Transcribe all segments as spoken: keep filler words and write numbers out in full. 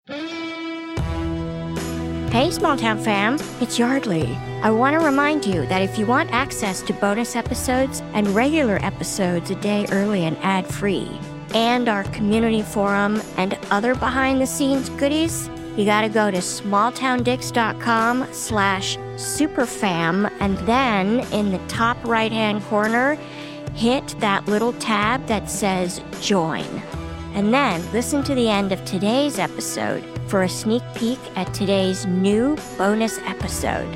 Hey, Small Town fam, it's Yardley. I want to remind you that if you want access to bonus episodes and regular episodes a day early and ad-free, and our community forum and other behind-the-scenes goodies, you gotta go to smalltowndicks.com slash superfam, and then in the top right-hand corner, hit that little tab that says Join. And then listen to the end of today's episode for a sneak peek at today's new bonus episode.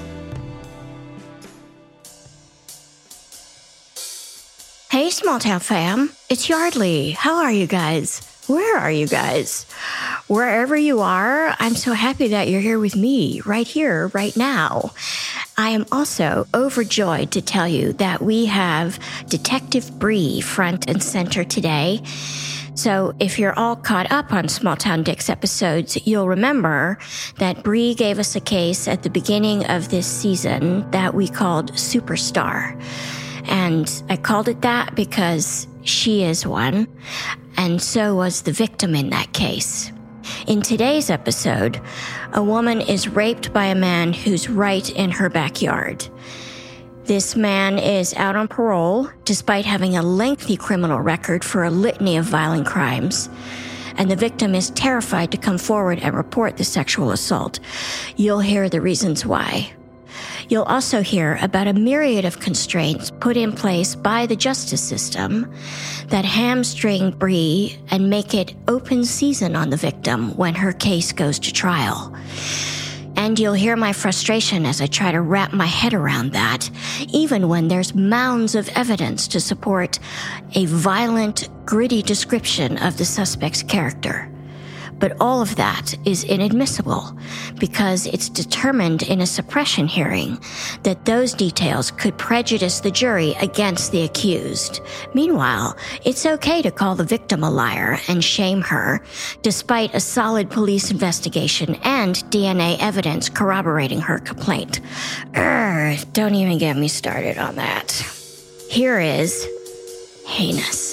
Hey, Small Town fam, it's Yardley. How are you guys? Where are you guys? Wherever you are, I'm so happy that you're here with me, right here, right now. I am also overjoyed to tell you that we have Detective Bree front and center today. So if you're all caught up on Small Town Dicks episodes, you'll remember that Bree gave us a case at the beginning of this season that we called Superstar. And I called it that because she is one, and so was the victim in that case. In today's episode, a woman is raped by a man who's right in her backyard. This man is out on parole, despite having a lengthy criminal record for a litany of violent crimes, and the victim is terrified to come forward and report the sexual assault. You'll hear the reasons why. You'll also hear about a myriad of constraints put in place by the justice system that hamstring Bree and make it open season on the victim when her case goes to trial. And you'll hear my frustration as I try to wrap my head around that, even when there's mounds of evidence to support a violent, gritty description of the suspect's character. But all of that is inadmissible because it's determined in a suppression hearing that those details could prejudice the jury against the accused. Meanwhile, it's okay to call the victim a liar and shame her, despite a solid police investigation and D N A evidence corroborating her complaint. Urgh, don't even get me started on that. Here is Heinous.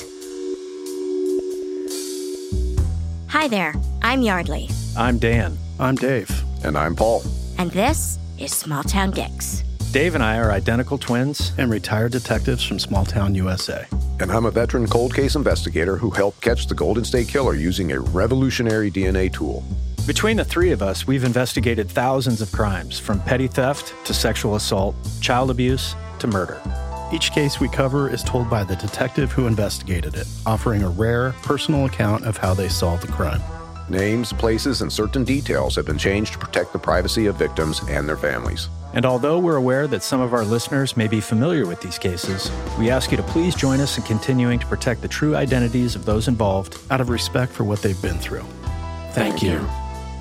Hi there, I'm Yardley. I'm Dan. I'm Dave. And I'm Paul. And this is Small Town Dicks. Dave and I are identical twins. And retired detectives from Small Town U S A. And I'm a veteran cold case investigator who helped catch the Golden State Killer using a revolutionary D N A tool. Between the three of us, we've investigated thousands of crimes, from petty theft to sexual assault, child abuse to murder. Each case we cover is told by the detective who investigated it, offering a rare, personal account of how they solved the crime. Names, places, and certain details have been changed to protect the privacy of victims and their families. And although we're aware that some of our listeners may be familiar with these cases, we ask you to please join us in continuing to protect the true identities of those involved out of respect for what they've been through. Thank, Thank you. you.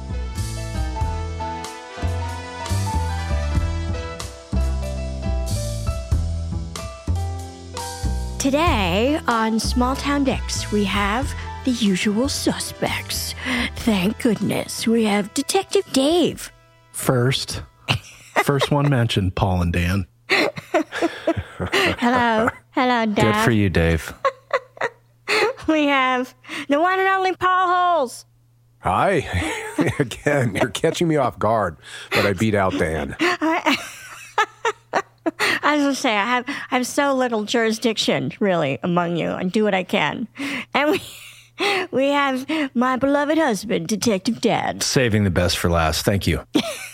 Today on Small Town Dicks, we have the usual suspects. Thank goodness we have Detective Dave. First. First one mentioned, Paul and Dan. Hello. Hello, Dad. Good for you, Dave. We have the one and only Paul Holes. Hi. Again, you're catching me off guard, but I beat out Dan. I, I was going to say, I have, I have so little jurisdiction, really, among you. I do what I can. And we we have my beloved husband, Detective Dad. Saving the best for last. Thank you.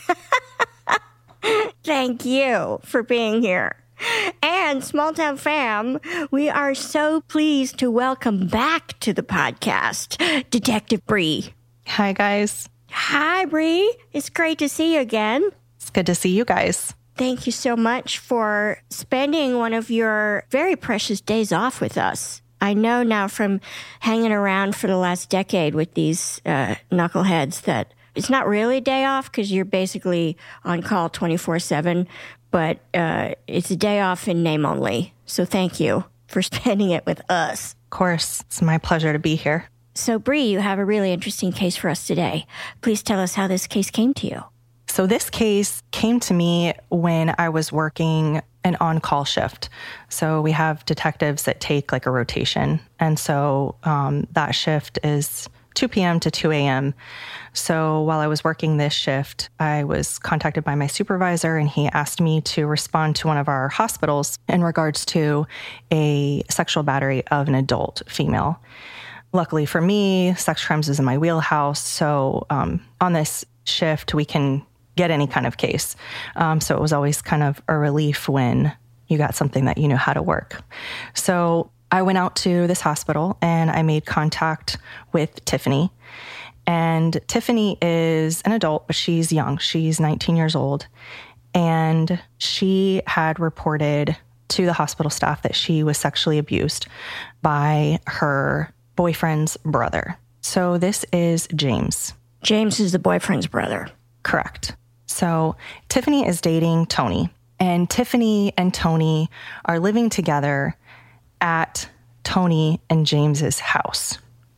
Thank you for being here. And Small Town Fam, we are so pleased to welcome back to the podcast, Detective Bree. Hi, guys. Hi, Bree. It's great to see you again. It's good to see you guys. Thank you so much for spending one of your very precious days off with us. I know now from hanging around for the last decade with these uh, knuckleheads that it's not really a day off because you're basically on call twenty-four seven, but uh, it's a day off in name only. So thank you for spending it with us. Of course. It's my pleasure to be here. So, Bree, you have a really interesting case for us today. Please tell us how this case came to you. So this case came to me when I was working an on-call shift. So we have detectives that take like a rotation. And so um, that shift is two p.m. to two a.m. So while I was working this shift, I was contacted by my supervisor, and he asked me to respond to one of our hospitals in regards to a sexual battery of an adult female. Luckily for me, sex crimes is in my wheelhouse. So um, on this shift, we can get any kind of case. Um, so it was always kind of a relief when you got something that you knew how to work. So I went out to this hospital and I made contact with Tiffany. And Tiffany is an adult, but she's young. She's nineteen years old. And she had reported to the hospital staff that she was sexually abused by her boyfriend's brother. So this is James. James is the boyfriend's brother. Correct. So Tiffany is dating Tony. And Tiffany and Tony are living together at Tony and James's house.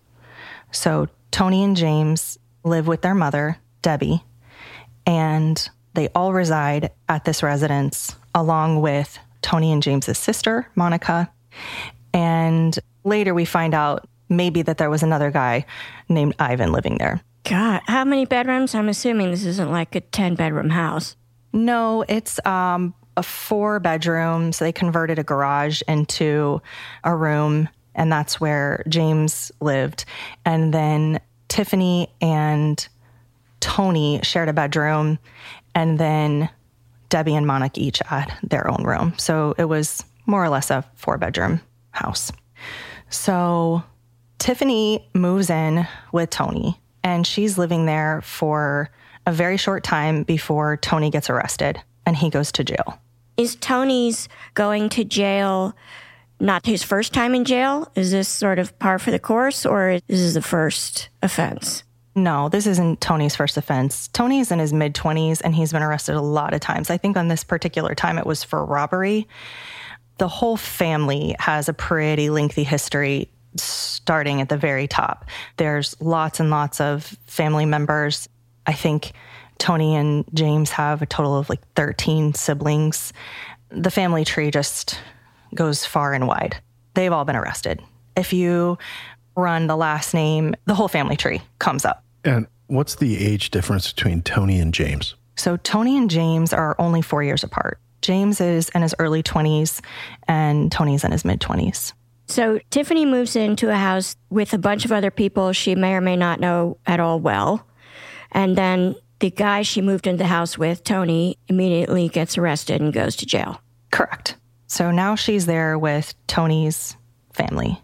So Tony and James live with their mother, Debbie, and they all reside at this residence along with Tony and James's sister, Monica. And later we find out maybe that there was another guy named Ivan living there. God, how many bedrooms? I'm assuming this isn't like a ten-bedroom house. No, it's um, a four bedrooms. They converted a garage into a room, and that's where James lived. And then Tiffany and Tony shared a bedroom, and then Debbie and Monica each had their own room. So it was more or less a four-bedroom house. So Tiffany moves in with Tony, and she's living there for a very short time before Tony gets arrested and he goes to jail. Is Tony's going to jail not his first time in jail? Is this sort of par for the course, or is this the first offense? No, this isn't Tony's first offense. Tony's in his mid-twenties, and he's been arrested a lot of times. I think on this particular time it was for robbery. The whole family has a pretty lengthy history starting at the very top. There's lots and lots of family members. I think Tony and James have a total of like thirteen siblings. The family tree just goes far and wide. They've all been arrested. If you run the last name, the whole family tree comes up. And what's the age difference between Tony and James? So Tony and James are only four years apart. James is in his early twenties and Tony's in his mid-twenties. So Tiffany moves into a house with a bunch of other people she may or may not know at all well. And then the guy she moved into the house with, Tony, immediately gets arrested and goes to jail. Correct. So now she's there with Tony's family.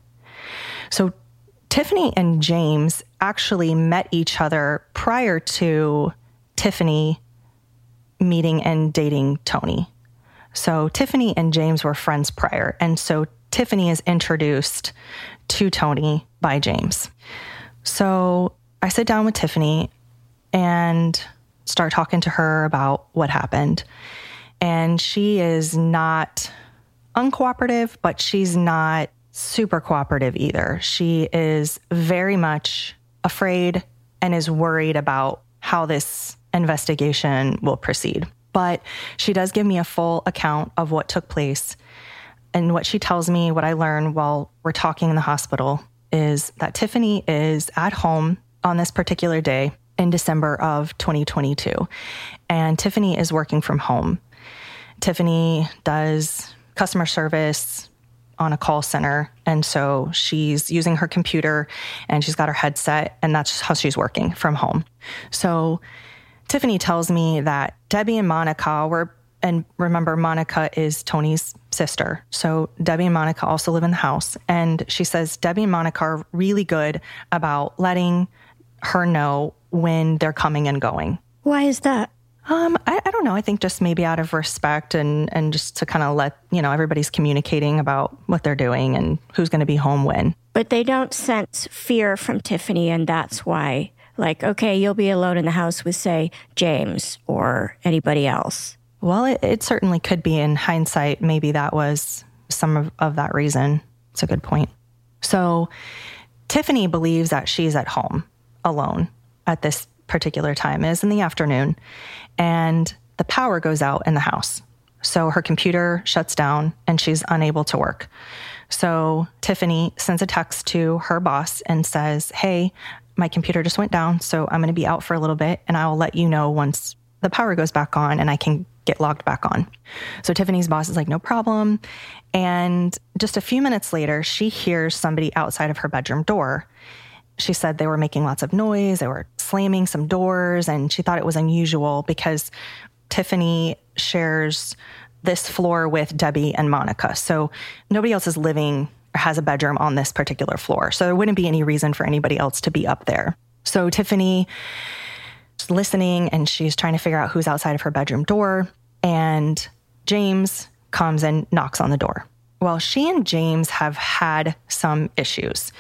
So Tiffany and James actually met each other prior to Tiffany meeting and dating Tony. So Tiffany and James were friends prior. And so Tiffany is introduced to Tony by James. So I sit down with Tiffany and start talking to her about what happened. And she is not uncooperative, but she's not super cooperative either. She is very much afraid and is worried about how this investigation will proceed. But she does give me a full account of what took place. And what she tells me, what I learned while we're talking in the hospital, is that Tiffany is at home on this particular day in December of twenty twenty-two. And Tiffany is working from home. Tiffany does customer service on a call center. And so she's using her computer and she's got her headset, and that's how she's working from home. So Tiffany tells me that Debbie and Monica were, and remember, Monica is Tony's sister. So Debbie and Monica also live in the house. And she says Debbie and Monica are really good about letting her know when they're coming and going. Why is that? Um, I, I don't know. I think just maybe out of respect and, and just to kind of let, you know, everybody's communicating about what they're doing and who's going to be home when. But they don't sense fear from Tiffany, and that's why, like, okay, you'll be alone in the house with, say, James or anybody else. Well, it, it certainly could be. In hindsight, maybe that was some of, of that reason. It's a good point. So Tiffany believes that she's at home alone at this particular time. It is in the afternoon, and the power goes out in the house. So her computer shuts down and she's unable to work. So Tiffany sends a text to her boss and says, hey, my computer just went down, so I'm going to be out for a little bit, and I'll let you know once the power goes back on and I can get logged back on. So Tiffany's boss is like, no problem. And just a few minutes later, she hears somebody outside of her bedroom door. She said they were making lots of noise. They were slamming some doors, and she thought it was unusual because Tiffany shares this floor with Debbie and Monica. So nobody else is living or has a bedroom on this particular floor. So there wouldn't be any reason for anybody else to be up there. So Tiffany is listening, and she's trying to figure out who's outside of her bedroom door. And James comes and knocks on the door. Well, she and James have had some issues.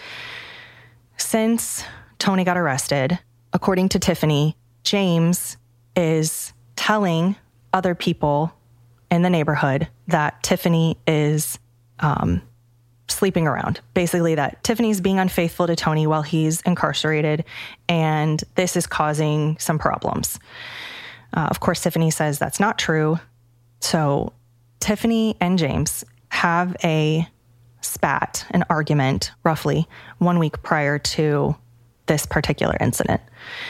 Since Tony got arrested, according to Tiffany, James is telling other people in the neighborhood that Tiffany is um, sleeping around. Basically, that Tiffany's being unfaithful to Tony while he's incarcerated, and this is causing some problems. Uh, of course, Tiffany says that's not true. So Tiffany and James have a spat, an argument, roughly one week prior to this particular incident.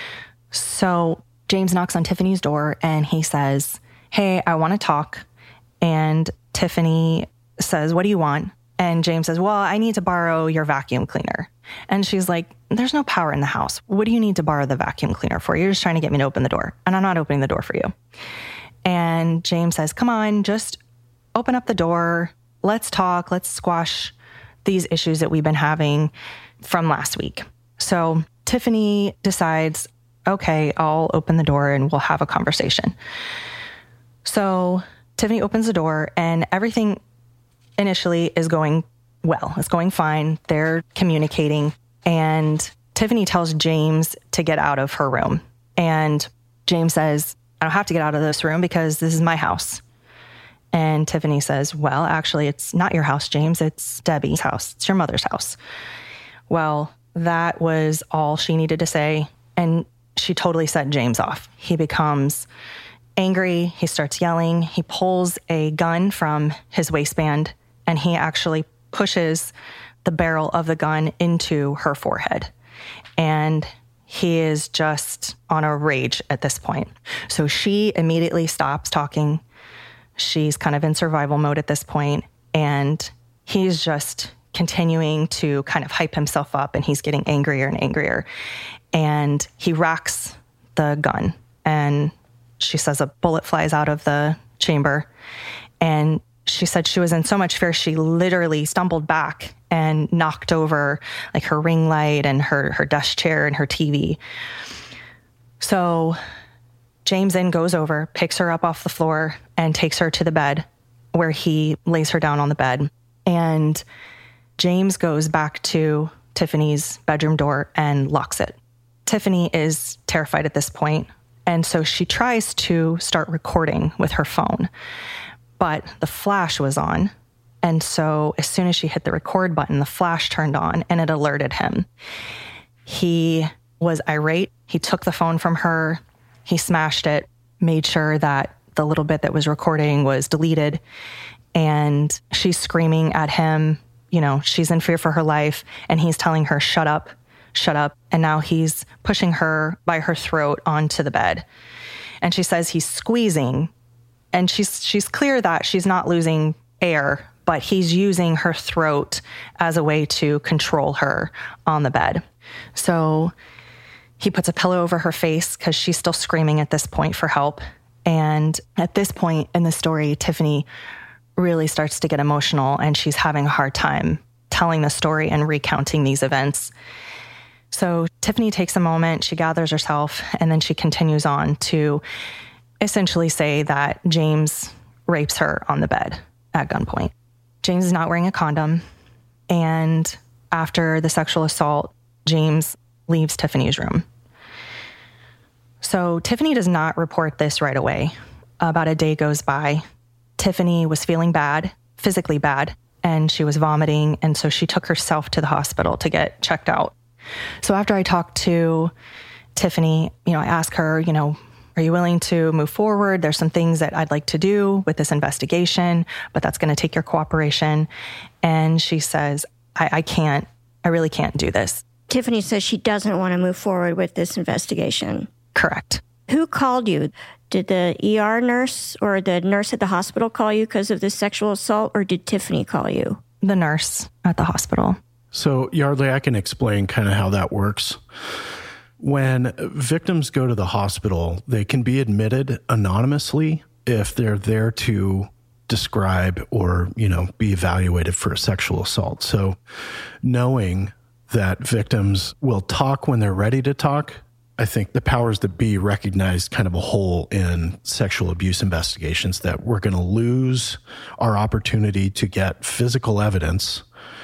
So James knocks on Tiffany's door and he says, hey, I want to talk. And Tiffany says, what do you want? And James says, well, I need to borrow your vacuum cleaner. And she's like, there's no power in the house. What do you need to borrow the vacuum cleaner for? You're just trying to get me to open the door. And I'm not opening the door for you. And James says, come on, just open up the door. Let's talk. Let's squash these issues that we've been having from last week. So Tiffany decides, okay, I'll open the door and we'll have a conversation. So Tiffany opens the door and everything initially is going well. It's going fine. They're communicating. And Tiffany tells James to get out of her room. And James says, I don't have to get out of this room because this is my house. And Tiffany says, well, actually, it's not your house, James. It's Debbie's house. It's your mother's house. Well, that was all she needed to say. And she totally set James off. He becomes angry. He starts yelling. He pulls a gun from his waistband and he actually pushes the barrel of the gun into her forehead. And he is just on a rage at this point. So she immediately stops talking. She's kind of in survival mode at this point, and he's just continuing to kind of hype himself up, and he's getting angrier and angrier. And he racks the gun, and she says a bullet flies out of the chamber. And she said she was in so much fear, she literally stumbled back and knocked over like her ring light and her, her desk chair and her T V. So James then goes over, picks her up off the floor and takes her to the bed where he lays her down on the bed. And James goes back to Tiffany's bedroom door and locks it. Tiffany is terrified at this point, and so she tries to start recording with her phone, but the flash was on. And so as soon as she hit the record button, the flash turned on and it alerted him. He was irate. He took the phone from her. He smashed it, made sure that the little bit that was recording was deleted. And she's screaming at him. You know, she's in fear for her life. And he's telling her, shut up, shut up. And now he's pushing her by her throat onto the bed. And she says he's squeezing. And she's she's clear that she's not losing air, but he's using her throat as a way to control her on the bed. So he puts a pillow over her face because she's still screaming at this point for help. And at this point in the story, Tiffany really starts to get emotional, and she's having a hard time telling the story and recounting these events. So Tiffany takes a moment, she gathers herself, and then she continues on to essentially say that James rapes her on the bed at gunpoint. James is not wearing a condom. And after the sexual assault, James leaves Tiffany's room. So Tiffany does not report this right away. About a day goes by. Tiffany was feeling bad, physically bad, and she was vomiting. And so she took herself to the hospital to get checked out. So after I talked to Tiffany, you know, I asked her, you know, are you willing to move forward? There's some things that I'd like to do with this investigation, but that's going to take your cooperation. And she says, I, I can't, I really can't do this. Tiffany says she doesn't want to move forward with this investigation. Correct. Who called you? Did the E R nurse or the nurse at the hospital call you because of this sexual assault, or did Tiffany call you? The nurse at the hospital. So, Yardley, I can explain kind of how that works. When victims go to the hospital, they can be admitted anonymously if they're there to describe or, you know, be evaluated for a sexual assault. So knowing that victims will talk when they're ready to talk, I think the powers that be recognize kind of a hole in sexual abuse investigations, that we're going to lose our opportunity to get physical evidence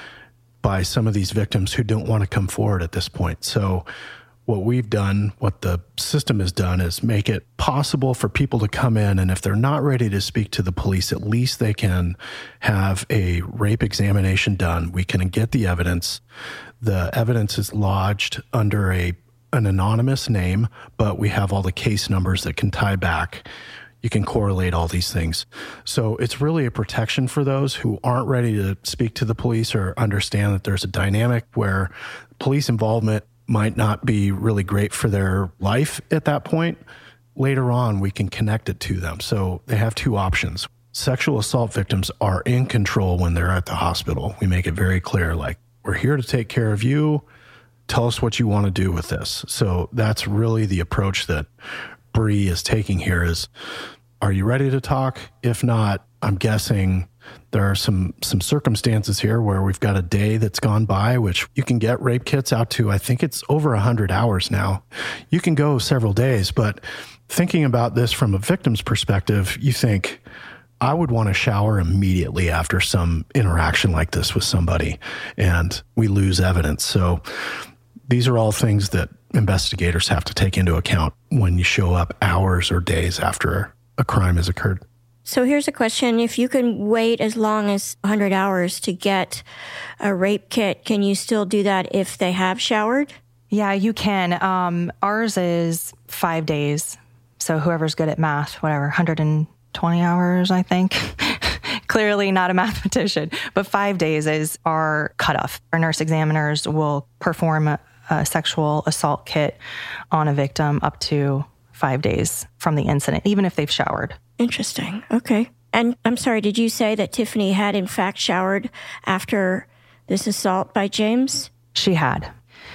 by some of these victims who don't want to come forward at this point. So what we've done, what the system has done, is make it possible for people to come in, and if they're not ready to speak to the police, at least they can have a rape examination done. We can get the evidence. The evidence is lodged under a an anonymous name, but we have all the case numbers that can tie back. You can correlate all these things. So it's really a protection for those who aren't ready to speak to the police or understand that there's a dynamic where police involvement might not be really great for their life at that point. Later on, we can connect it to them. So they have two options. Sexual assault victims are in control when they're at the hospital. We make it very clear, like, we're here to take care of you. Tell us what you want to do with this. So that's really the approach that Bree is taking here is, are you ready to talk? If not, I'm guessing there are some some circumstances here where we've got a day that's gone by, which you can get rape kits out to, I think it's over one hundred hours now. You can go several days, but thinking about this from a victim's perspective, you think, I would want to shower immediately after some interaction like this with somebody, and we lose evidence. So these are all things that investigators have to take into account when you show up hours or days after a crime has occurred. So here's a question. If you can wait as long as one hundred hours to get a rape kit, can you still do that if they have showered? Yeah, you can. Um, ours is five days. So whoever's good at math, whatever, one hundred twenty hours, I think. Clearly not a mathematician, but five days is our cutoff. Our nurse examiners will perform a, a sexual assault kit on a victim up to five days from the incident, even if they've showered. Interesting. Okay. And I'm sorry, did you say that Tiffany had in fact showered after this assault by James? She had.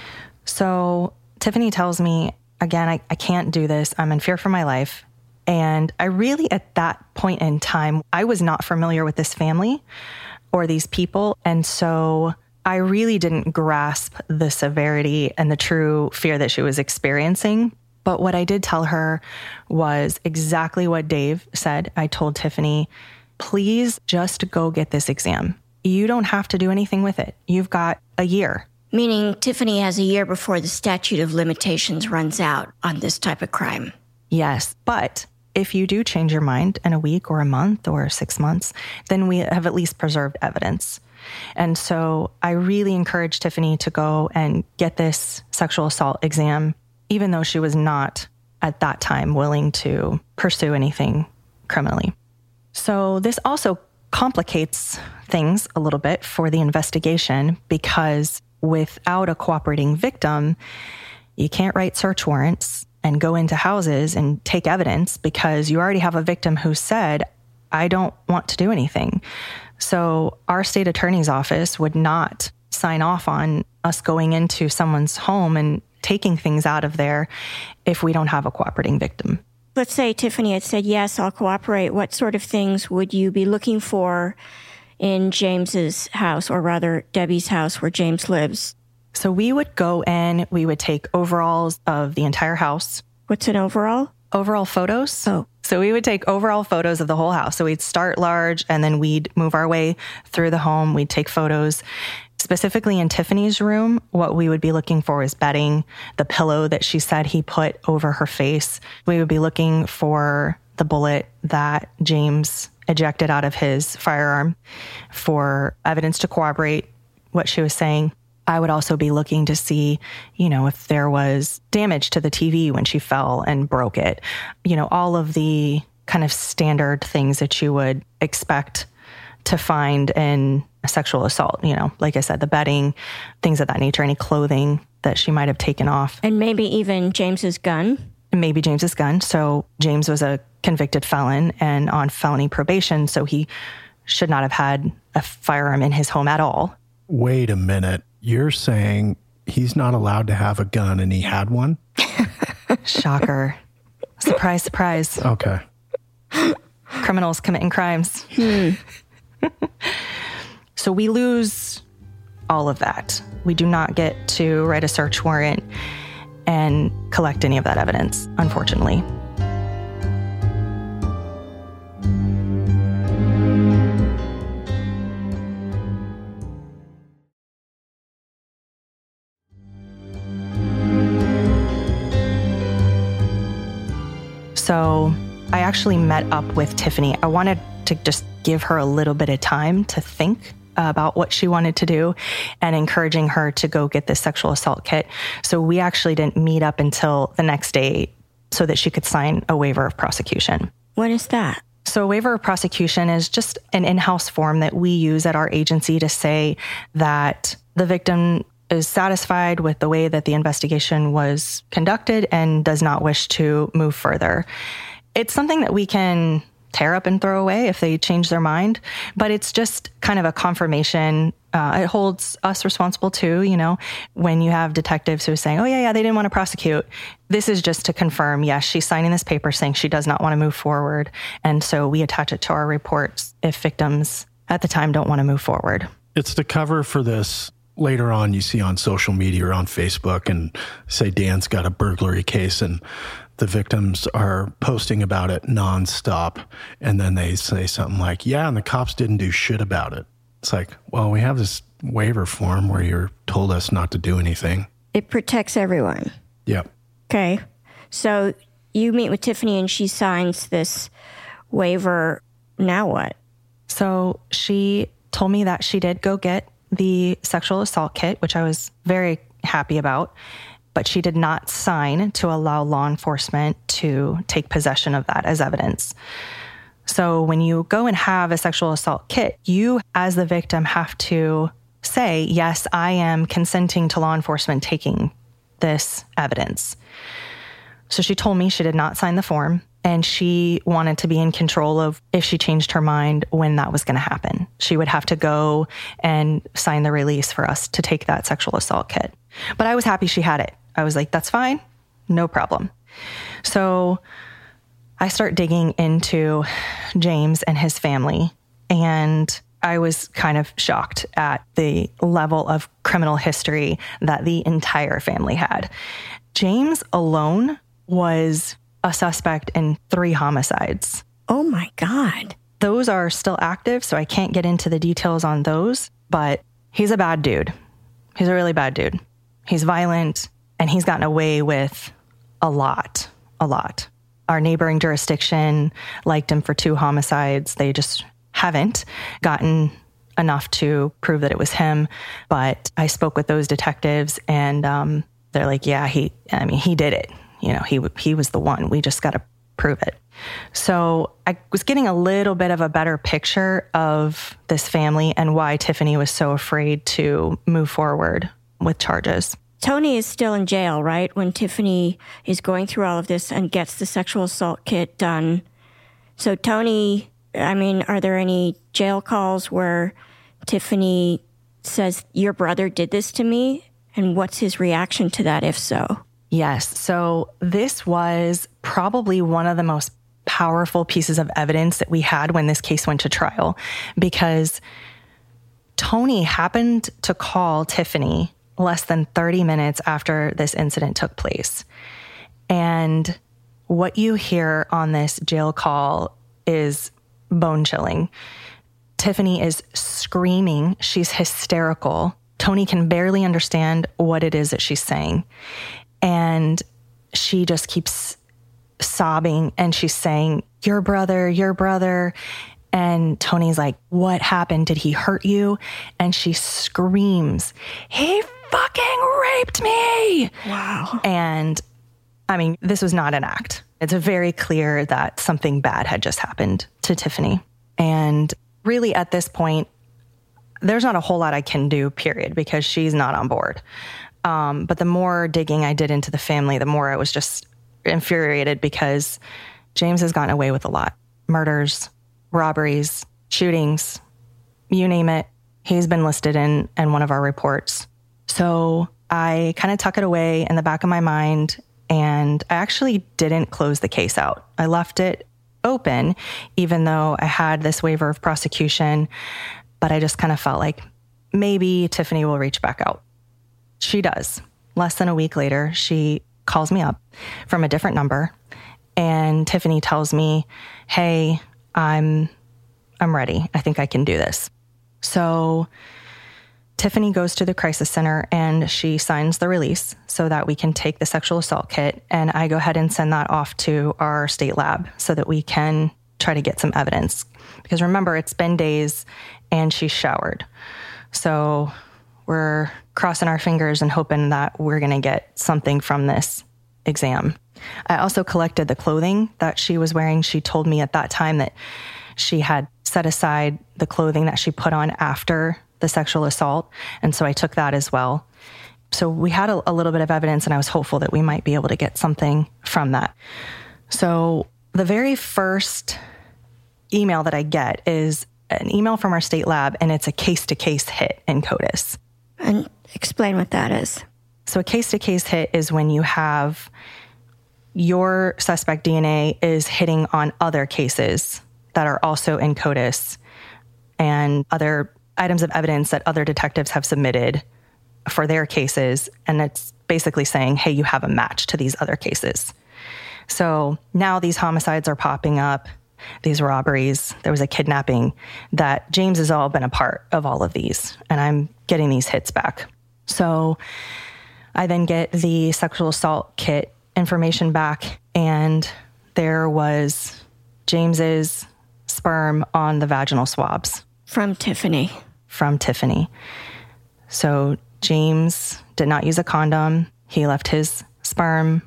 So Tiffany tells me, again, I, I can't do this. I'm in fear for my life. And I really, at that point in time, I was not familiar with this family or these people. And so I really didn't grasp the severity and the true fear that she was experiencing. But what I did tell her was exactly what Dave said. I told Tiffany, please just go get this exam. You don't have to do anything with it. You've got a year. Meaning Tiffany has a year before the statute of limitations runs out on this type of crime. Yes, but if you do change your mind in a week or a month or six months, then we have at least preserved evidence. And so I really encouraged Tiffany to go and get this sexual assault exam, even though she was not at that time willing to pursue anything criminally. So this also complicates things a little bit for the investigation, because without a cooperating victim, you can't write search warrants and go into houses and take evidence, because you already have a victim who said, I don't want to do anything. So our state attorney's office would not sign off on us going into someone's home and taking things out of there if we don't have a cooperating victim. Let's say Tiffany had said, yes, I'll cooperate. What sort of things would you be looking for in James's house, or rather Debbie's house where James lives? So we would go in, we would take overalls of the entire house. What's an overall? Overall photos. Oh. So we would take overall photos of the whole house. So we'd start large and then we'd move our way through the home. We'd take photos. Specifically in Tiffany's room, what we would be looking for is bedding, the pillow that she said he put over her face. We would be looking for the bullet that James ejected out of his firearm, for evidence to corroborate what she was saying. I would also be looking to see, you know, if there was damage to the T V when she fell and broke it. You know, all of the kind of standard things that you would expect to find in a sexual assault, you know, like I said, the bedding, things of that nature, any clothing. that she might have taken off. And maybe even James's gun. Maybe James's gun. So James was a convicted felon and on felony probation, so he should not have had a firearm in his home at all. Wait a minute. You're saying he's not allowed to have a gun and he had one? Shocker. Surprise, surprise. Okay. Criminals committing crimes. Hmm. So we lose all of that. We do not get to write a search warrant and collect any of that evidence, unfortunately. So I actually met up with Tiffany. I wanted to just give her a little bit of time to think about what she wanted to do and encouraging her to go get this sexual assault kit. So we actually didn't meet up until the next day so that she could sign a waiver of prosecution. What is that? So a waiver of prosecution is just an in-house form that we use at our agency to say that the victim is satisfied with the way that the investigation was conducted and does not wish to move further. It's something that we can tear up and throw away if they change their mind, but it's just kind of a confirmation. Uh, it holds us responsible too, you know, when you have detectives who are saying, oh yeah, yeah, they didn't want to prosecute. This is just to confirm, yes, she's signing this paper saying she does not want to move forward. And so we attach it to our reports if victims at the time don't want to move forward. It's the cover for this. Later on, you see on social media or on Facebook and say Dan's got a burglary case and the victims are posting about it nonstop. And then they say something like, yeah, and the cops didn't do shit about it. It's like, well, we have this waiver form where you're told us not to do anything. It protects everyone. Yep. Okay. So you meet with Tiffany and she signs this waiver. Now what? So she told me that she did go get the sexual assault kit, which I was very happy about, but she did not sign to allow law enforcement to take possession of that as evidence. So when you go and have a sexual assault kit, you as the victim have to say, yes, I am consenting to law enforcement taking this evidence. So she told me she did not sign the form. And she wanted to be in control of if she changed her mind when that was going to happen. She would have to go and sign the release for us to take that sexual assault kit. But I was happy she had it. I was like, that's fine. No problem. So I start digging into James and his family. And I was kind of shocked at the level of criminal history that the entire family had. James alone was a suspect in three homicides. Oh my God. Those are still active, so I can't get into the details on those, but he's a bad dude. He's a really bad dude. He's violent, and he's gotten away with a lot, a lot. Our neighboring jurisdiction liked him for two homicides. They just haven't gotten enough to prove that it was him, but I spoke with those detectives, and um, they're like, yeah, he, I mean, he did it. You know, he he was the one. We just got to prove it. So I was getting a little bit of a better picture of this family and why Tiffany was so afraid to move forward with charges. Tony is still in jail, right? When Tiffany is going through all of this and gets the sexual assault kit done. So Tony, I mean, are there any jail calls where Tiffany says, your brother did this to me? And what's his reaction to that, if so? Yes. So this was probably one of the most powerful pieces of evidence that we had when this case went to trial, because Tony happened to call Tiffany less than thirty minutes after this incident took place. And what you hear on this jail call is bone chilling. Tiffany is screaming. She's hysterical. Tony can barely understand what it is that she's saying. And she just keeps sobbing and she's saying, your brother, your brother. And Tony's like, what happened? Did he hurt you? And she screams, he fucking raped me. Wow. And I mean, this was not an act. It's very clear that something bad had just happened to Tiffany. And really at this point, there's not a whole lot I can do, period, because she's not on board. Um, but the more digging I did into the family, the more I was just infuriated because James has gotten away with a lot. Murders, robberies, shootings, you name it. He's been listed in, in one of our reports. So I kind of tuck it away in the back of my mind, and I actually didn't close the case out. I left it open, even though I had this waiver of prosecution, but I just kind of felt like maybe Tiffany will reach back out. She does. Less than a week later, she calls me up from a different number, and Tiffany tells me, hey, I'm I'm ready. I think I can do this. So Tiffany goes to the crisis center and she signs the release so that we can take the sexual assault kit, and I go ahead and send that off to our state lab so that we can try to get some evidence. Because remember, it's been days and she's showered. So we're crossing our fingers and hoping that we're going to get something from this exam. I also collected the clothing that she was wearing. She told me at that time that she had set aside the clothing that she put on after the sexual assault. And so I took that as well. So we had a, a little bit of evidence, and I was hopeful that we might be able to get something from that. So the very first email that I get is an email from our state lab, and it's a case-to-case hit in CODIS. And explain what that is. So a case-to-case hit is when you have your suspect D N A is hitting on other cases that are also in CODIS and other items of evidence that other detectives have submitted for their cases. And it's basically saying, hey, you have a match to these other cases. So now these homicides are popping up, these robberies. There was a kidnapping that James has all been a part of all of these. And I'm getting these hits back. So I then get the sexual assault kit information back, and there was James's sperm on the vaginal swabs. From Tiffany. From Tiffany. So James did not use a condom. He left his sperm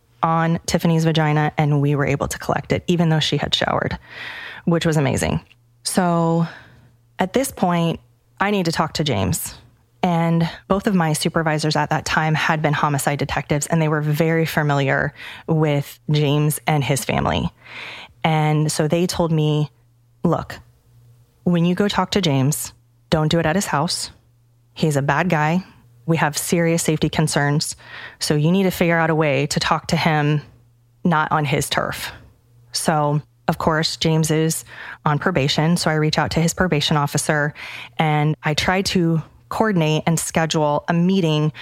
on Tiffany's vagina, and we were able to collect it, even though she had showered, which was amazing. So at this point, I need to talk to James. And both of my supervisors at that time had been homicide detectives, and they were very familiar with James and his family. And so they told me, look, when you go talk to James, don't do it at his house. He's a bad guy. We have serious safety concerns. So you need to figure out a way to talk to him not on his turf. So, of course, James is on probation. So I reach out to his probation officer, and I try to coordinate and schedule a meeting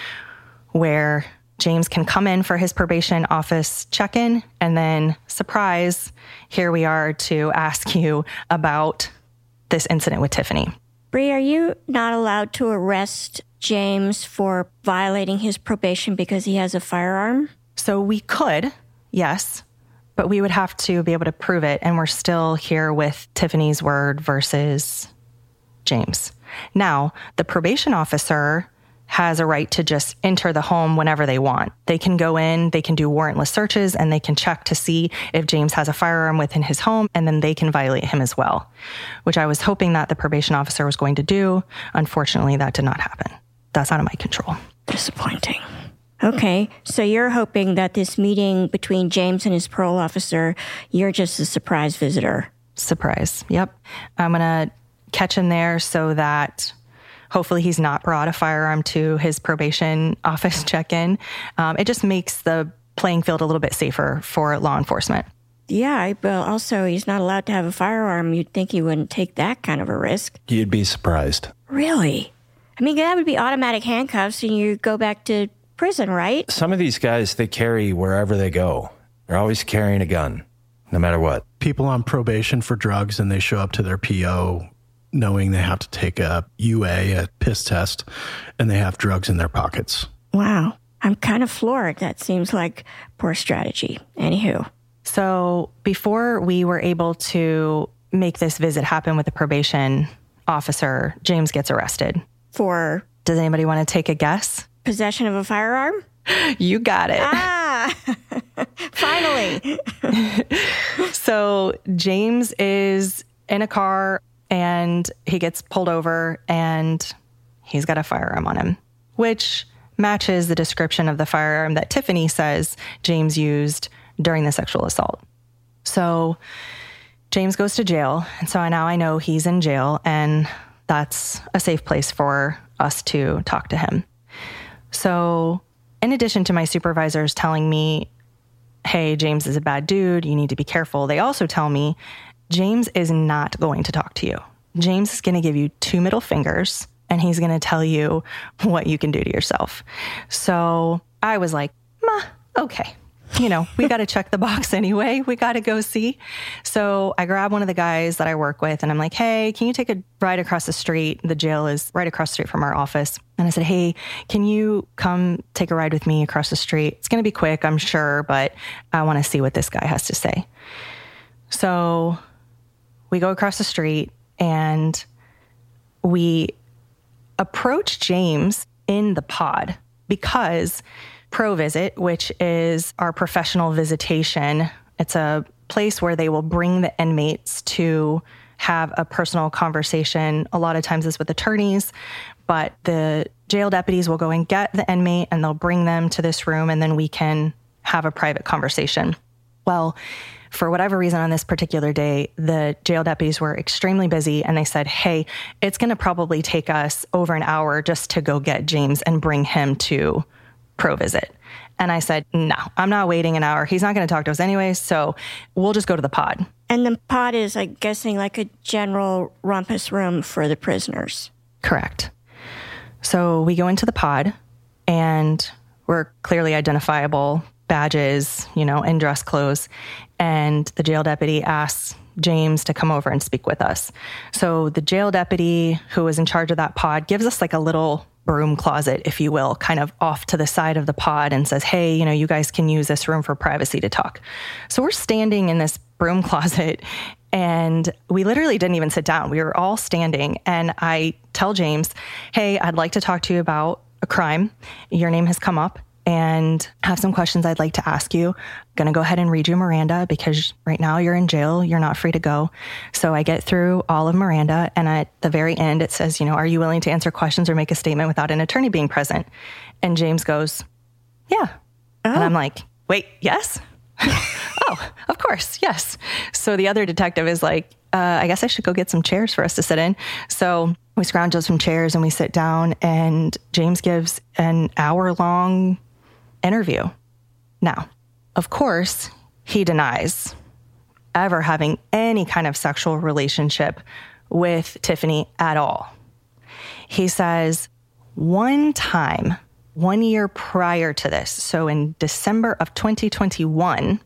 where James can come in for his probation office check-in, and then, surprise, here we are to ask you about this incident with Tiffany. Bree, are you not allowed to arrest James for violating his probation because he has a firearm? So we could, yes, but we would have to be able to prove it, and we're still here with Tiffany's word versus James. Now, the probation officer has a right to just enter the home whenever they want. They can go in, they can do warrantless searches, and they can check to see if James has a firearm within his home, and then they can violate him as well, which I was hoping that the probation officer was going to do. Unfortunately, that did not happen. That's out of my control. Disappointing. Okay, so you're hoping that this meeting between James and his parole officer, you're just a surprise visitor. Surprise, yep. I'm going to catch him there so that hopefully he's not brought a firearm to his probation office check-in. Um, it just makes the playing field a little bit safer for law enforcement. Yeah, but also he's not allowed to have a firearm. You'd think he wouldn't take that kind of a risk. You'd be surprised. Really? I mean, that would be automatic handcuffs and you go back to prison, right? Some of these guys, they carry wherever they go. They're always carrying a gun, no matter what. People on probation for drugs, and they show up to their P O knowing they have to take a U A, a piss test, and they have drugs in their pockets. Wow. I'm kind of floored. That seems like poor strategy. Anywho. So before we were able to make this visit happen with the probation officer, James gets arrested. For? Does anybody want to take a guess? Possession of a firearm? You got it. Ah, finally. So James is in a car, and he gets pulled over, and he's got a firearm on him, which matches the description of the firearm that Tiffany says James used during the sexual assault. So James goes to jail. And so now I know he's in jail, and that's a safe place for us to talk to him. So in addition to my supervisors telling me, hey, James is a bad dude, you need to be careful, they also tell me, James is not going to talk to you. James is going to give you two middle fingers, and he's going to tell you what you can do to yourself. So I was like, ma, okay. You know, we got to check the box anyway. We got to go see. So I grab one of the guys that I work with, and I'm like, hey, can you take a ride across the street? The jail is right across the street from our office. And I said, hey, can you come take a ride with me across the street? It's going to be quick, I'm sure, but I want to see what this guy has to say. So we go across the street, and we approach James in the pod because ProVisit, which is our professional visitation, it's a place where they will bring the inmates to have a personal conversation. A lot of times it's with attorneys, but the jail deputies will go and get the inmate and they'll bring them to this room, and then we can have a private conversation. Well, for whatever reason on this particular day, the jail deputies were extremely busy, and they said, hey, it's going to probably take us over an hour just to go get James and bring him to ProVisit. And I said, no, I'm not waiting an hour. He's not going to talk to us anyway, so we'll just go to the pod. And the pod is, I'm guessing, like a general rumpus room for the prisoners. Correct. So we go into the pod, and we're clearly identifiable, badges, you know, and dress clothes. And the jail deputy asks James to come over and speak with us. So the jail deputy who was in charge of that pod gives us like a little broom closet, if you will, kind of off to the side of the pod, and says, hey, you know, you guys can use this room for privacy to talk. So we're standing in this broom closet, and we literally didn't even sit down. We were all standing, and I tell James, hey, I'd like to talk to you about a crime. Your name has come up, and have some questions I'd like to ask you. I'm going to go ahead and read you Miranda because right now you're in jail. You're not free to go. So I get through all of Miranda, and at the very end, it says, you know, are you willing to answer questions or make a statement without an attorney being present? And James goes, yeah. Oh. And I'm like, wait, yes? Oh, of course, yes. So the other detective is like, uh, I guess I should go get some chairs for us to sit in. So we scrounge up some chairs and we sit down, and James gives an hour-long interview. Now, of course, he denies ever having any kind of sexual relationship with Tiffany at all. He says one time, one year prior to this, so in December of twenty twenty-one,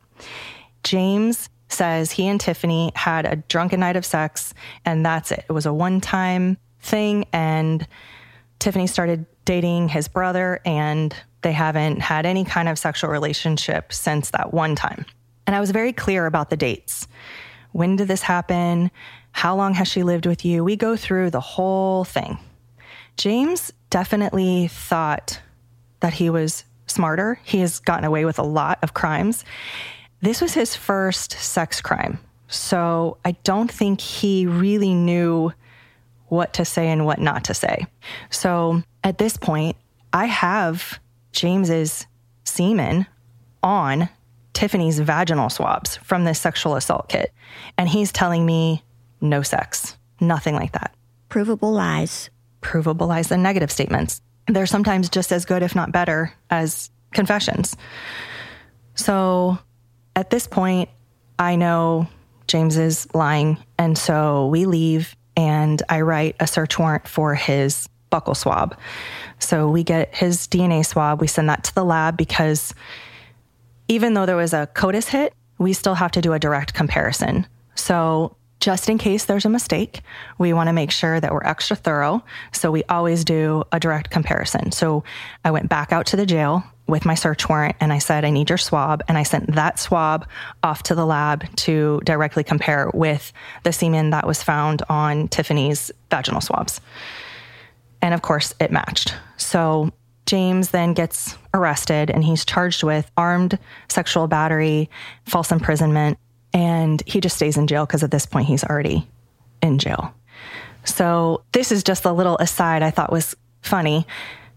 James says he and Tiffany had a drunken night of sex, and that's it. It was a one-time thing, and Tiffany started dating his brother, and they haven't had any kind of sexual relationship since that one time. And I was very clear about the dates. When did this happen? How long has she lived with you? We go through the whole thing. James definitely thought that he was smarter. He has gotten away with a lot of crimes. This was his first sex crime. So I don't think he really knew what to say and what not to say. So at this point, I have James's semen on Tiffany's vaginal swabs from this sexual assault kit. And he's telling me no sex, nothing like that. Provable lies. Provable lies and negative statements. They're sometimes just as good, if not better, as confessions. So at this point, I know James is lying. And so we leave, and I write a search warrant for his buccal swab. So we get his D N A swab. We send that to the lab because even though there was a CODIS hit, we still have to do a direct comparison. So just in case there's a mistake, we want to make sure that we're extra thorough. So we always do a direct comparison. So I went back out to the jail with my search warrant, and I said, I need your swab. And I sent that swab off to the lab to directly compare with the semen that was found on Tiffany's vaginal swabs. And of course, it matched. So James then gets arrested, and he's charged with armed sexual battery, false imprisonment, and he just stays in jail because at this point he's already in jail. So this is just a little aside I thought was funny.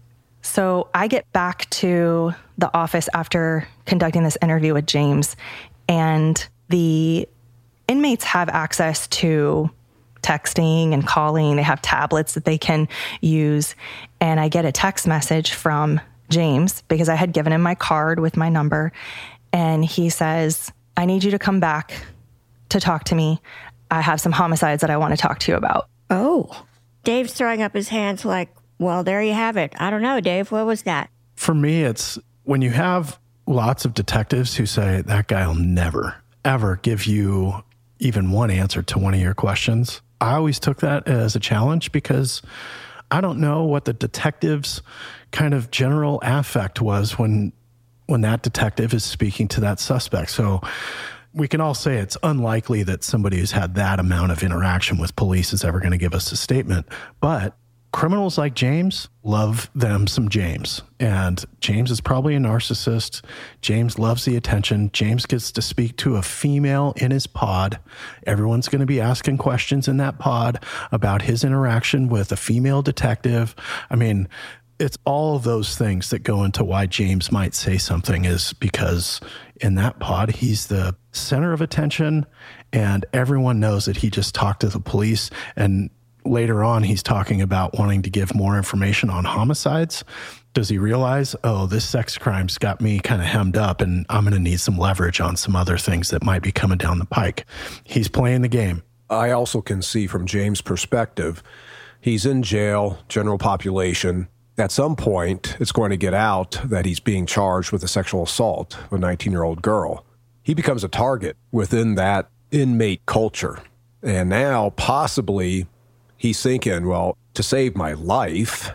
So I get back to the office after conducting this interview with James, and the inmates have access to texting and calling. They have tablets that they can use. And I get a text message from James because I had given him my card with my number. And he says, I need you to come back to talk to me. I have some homicides that I want to talk to you about. Oh, Dave's throwing up his hands like, well, there you have it. I don't know, Dave. What was that? For me, it's when you have lots of detectives who say that guy will never, ever give you even one answer to one of your questions. I always took that as a challenge because I don't know what the detective's kind of general affect was when when that detective is speaking to that suspect. So we can all say it's unlikely that somebody who's had that amount of interaction with police is ever going to give us a statement. But criminals like James love them some James. And James is probably a narcissist. James loves the attention. James gets to speak to a female in his pod. Everyone's going to be asking questions in that pod about his interaction with a female detective. I mean, it's all of those things that go into why James might say something, is because in that pod, he's the center of attention and everyone knows that he just talked to the police. And later on, he's talking about wanting to give more information on homicides. Does he realize, oh, this sex crime's got me kind of hemmed up and I'm going to need some leverage on some other things that might be coming down the pike? He's playing the game. I also can see from James' perspective, he's in jail, general population. At some point, it's going to get out that he's being charged with a sexual assault of a nineteen-year-old girl. He becomes a target within that inmate culture. And now, possibly, he's thinking, well, to save my life,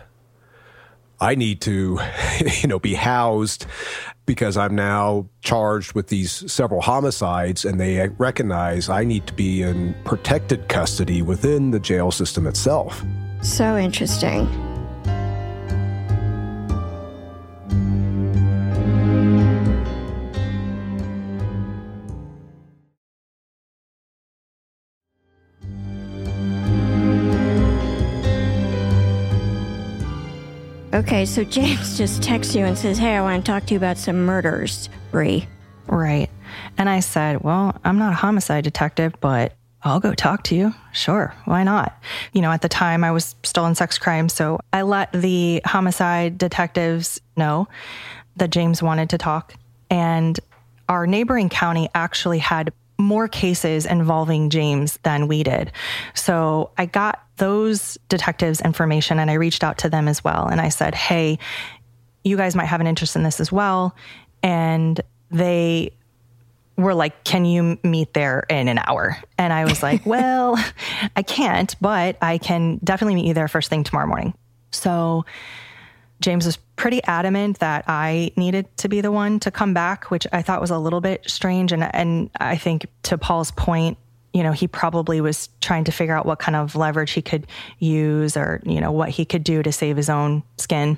I need to, you know, be housed because I'm now charged with these several homicides, and they recognize I need to be in protected custody within the jail system itself. So interesting. Okay, so James just texts you and says, hey, I want to talk to you about some murders, Bree. Right. And I said, well, I'm not a homicide detective, but I'll go talk to you. Sure, why not? You know, at the time I was still in sex crime, so I let the homicide detectives know that James wanted to talk. And our neighboring county actually had more cases involving James than we did. So I got those detectives' information and I reached out to them as well. And I said, hey, you guys might have an interest in this as well. And they were like, can you meet there in an hour? And I was like, well, I can't, but I can definitely meet you there first thing tomorrow morning. So James was pretty adamant that I needed to be the one to come back, which I thought was a little bit strange. And, and I think to Paul's point, you know, he probably was trying to figure out what kind of leverage he could use or, you know, what he could do to save his own skin.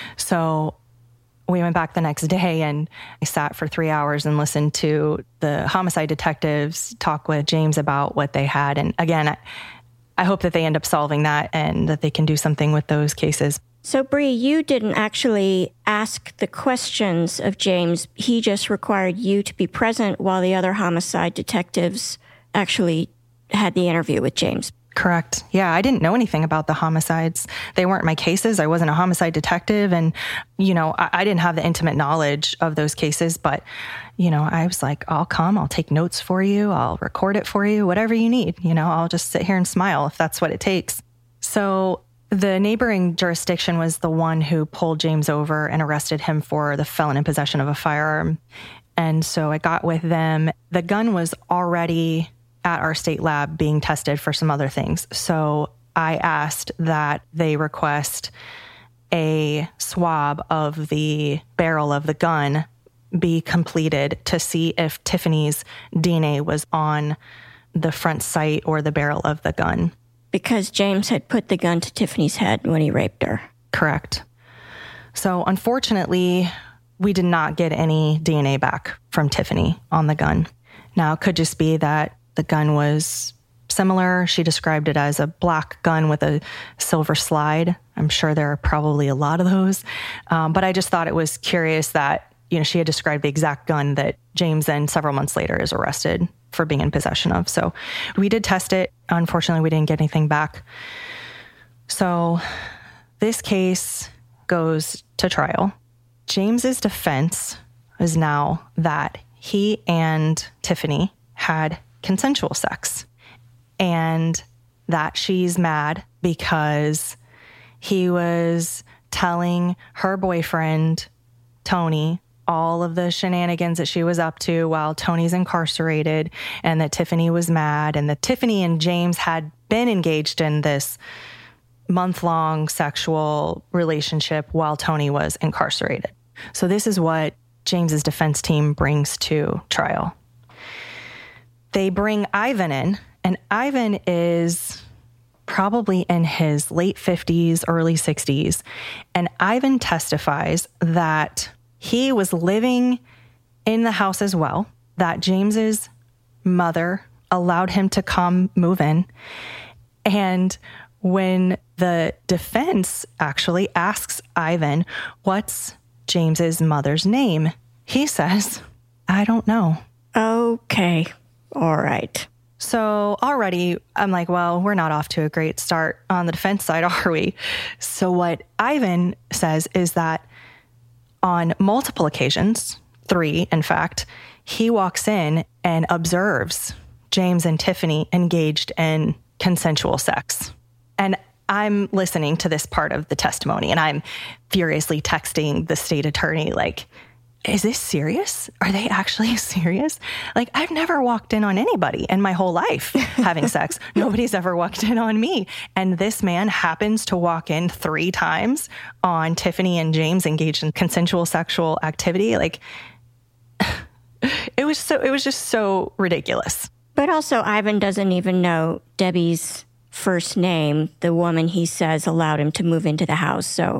So we went back the next day and I sat for three hours and listened to the homicide detectives talk with James about what they had. And again, I, I hope that they end up solving that and that they can do something with those cases. So, Bree, you didn't actually ask the questions of James. He just required you to be present while the other homicide detectives actually had the interview with James. Correct. Yeah, I didn't know anything about the homicides. They weren't my cases. I wasn't a homicide detective. And, you know, I, I didn't have the intimate knowledge of those cases. But, you know, I was like, I'll come. I'll take notes for you. I'll record it for you. Whatever you need. You know, I'll just sit here and smile if that's what it takes. So the neighboring jurisdiction was the one who pulled James over and arrested him for the felon in possession of a firearm. And so I got with them. The gun was already at our state lab being tested for some other things. So I asked that they request a swab of the barrel of the gun be completed to see if Tiffany's D N A was on the front sight or the barrel of the gun. Because James had put the gun to Tiffany's head when he raped her. Correct. So unfortunately, we did not get any D N A back from Tiffany on the gun. Now, it could just be that the gun was similar. She described it as a black gun with a silver slide. I'm sure there are probably a lot of those. Um, but I just thought it was curious that, you know, she had described the exact gun that James then several months later is arrested for being in possession of. So we did test it. Unfortunately, we didn't get anything back. So this case goes to trial. James's defense is now that he and Tiffany had consensual sex and that she's mad because he was telling her boyfriend, Tony, all of the shenanigans that she was up to while Tony's incarcerated, and that Tiffany was mad, and that Tiffany and James had been engaged in this month-long sexual relationship while Tony was incarcerated. So this is what James's defense team brings to trial. They bring Ivan in, and Ivan is probably in his late fifties, early sixties, and Ivan testifies that he was living in the house as well, that James's mother allowed him to come move in. And when the defense actually asks Ivan, what's James's mother's name, he says, I don't know. Okay. All right. So already I'm like, well, we're not off to a great start on the defense side, are we? So what Ivan says is that on multiple occasions, three, in fact, he walks in and observes James and Tiffany engaged in consensual sex. And I'm listening to this part of the testimony and I'm furiously texting the state attorney, like, is this serious? Are they actually serious? Like, I've never walked in on anybody in my whole life having sex. Nobody's ever walked in on me. And this man happens to walk in three times on Tiffany and James engaged in consensual sexual activity. Like, it was so, it was just so ridiculous. But also, Ivan doesn't even know Debbie's first name, the woman he says allowed him to move into the house. So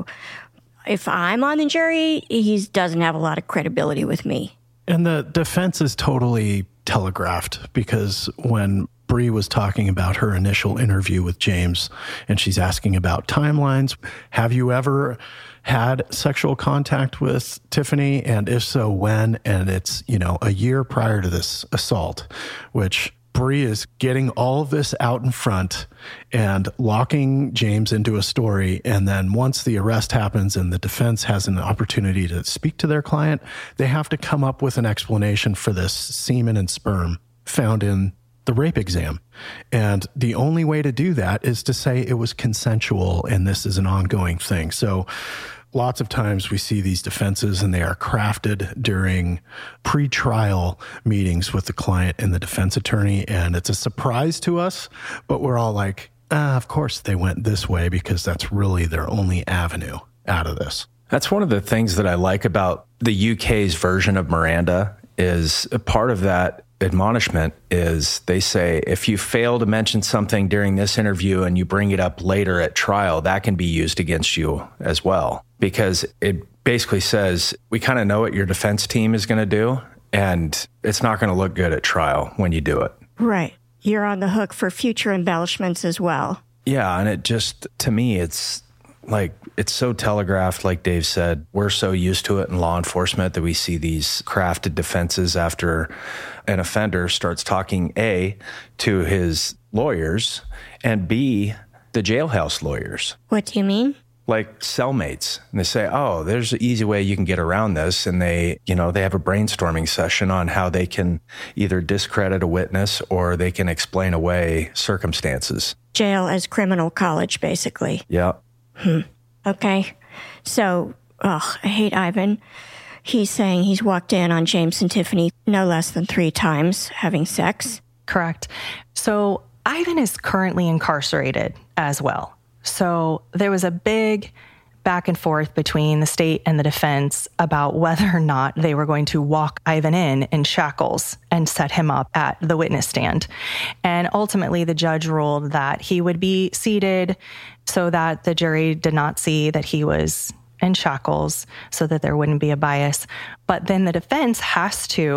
if I'm on the jury, he doesn't have a lot of credibility with me. And the defense is totally telegraphed, because when Bree was talking about her initial interview with James and she's asking about timelines, have you ever had sexual contact with Tiffany? And if so, when? And it's, you know, a year prior to this assault, which Bree is getting all of this out in front and locking James into a story. And then once the arrest happens and the defense has an opportunity to speak to their client, they have to come up with an explanation for this semen and sperm found in the rape exam. And the only way to do that is to say it was consensual and this is an ongoing thing. So lots of times we see these defenses and they are crafted during pre-trial meetings with the client and the defense attorney. And it's a surprise to us, but we're all like, ah, of course they went this way because that's really their only avenue out of this. That's one of the things that I like about the U K's version of Miranda is a part of that admonishment is they say, if you fail to mention something during this interview and you bring it up later at trial, that can be used against you as well. Because it basically says, we kind of know what your defense team is going to do, and it's not going to look good at trial when you do it. Right. You're on the hook for future embellishments as well. Yeah, and it just, to me, it's like, it's so telegraphed, like Dave said. We're so used to it in law enforcement that we see these crafted defenses after an offender starts talking, A, to his lawyers, and B, the jailhouse lawyers. What do you mean? Like cellmates. And they say, oh, there's an easy way you can get around this. And they, you know, they have a brainstorming session on how they can either discredit a witness or they can explain away circumstances. Jail as criminal college, basically. Yeah. Hmm. Okay. So, oh, I hate Ivan. He's saying he's walked in on James and Tiffany no less than three times having sex. Correct. So Ivan is currently incarcerated as well. So there was a big back and forth between the state and the defense about whether or not they were going to walk Ivan in in shackles and set him up at the witness stand. And ultimately, the judge ruled that he would be seated so that the jury did not see that he was in shackles, so that there wouldn't be a bias. But then the defense has to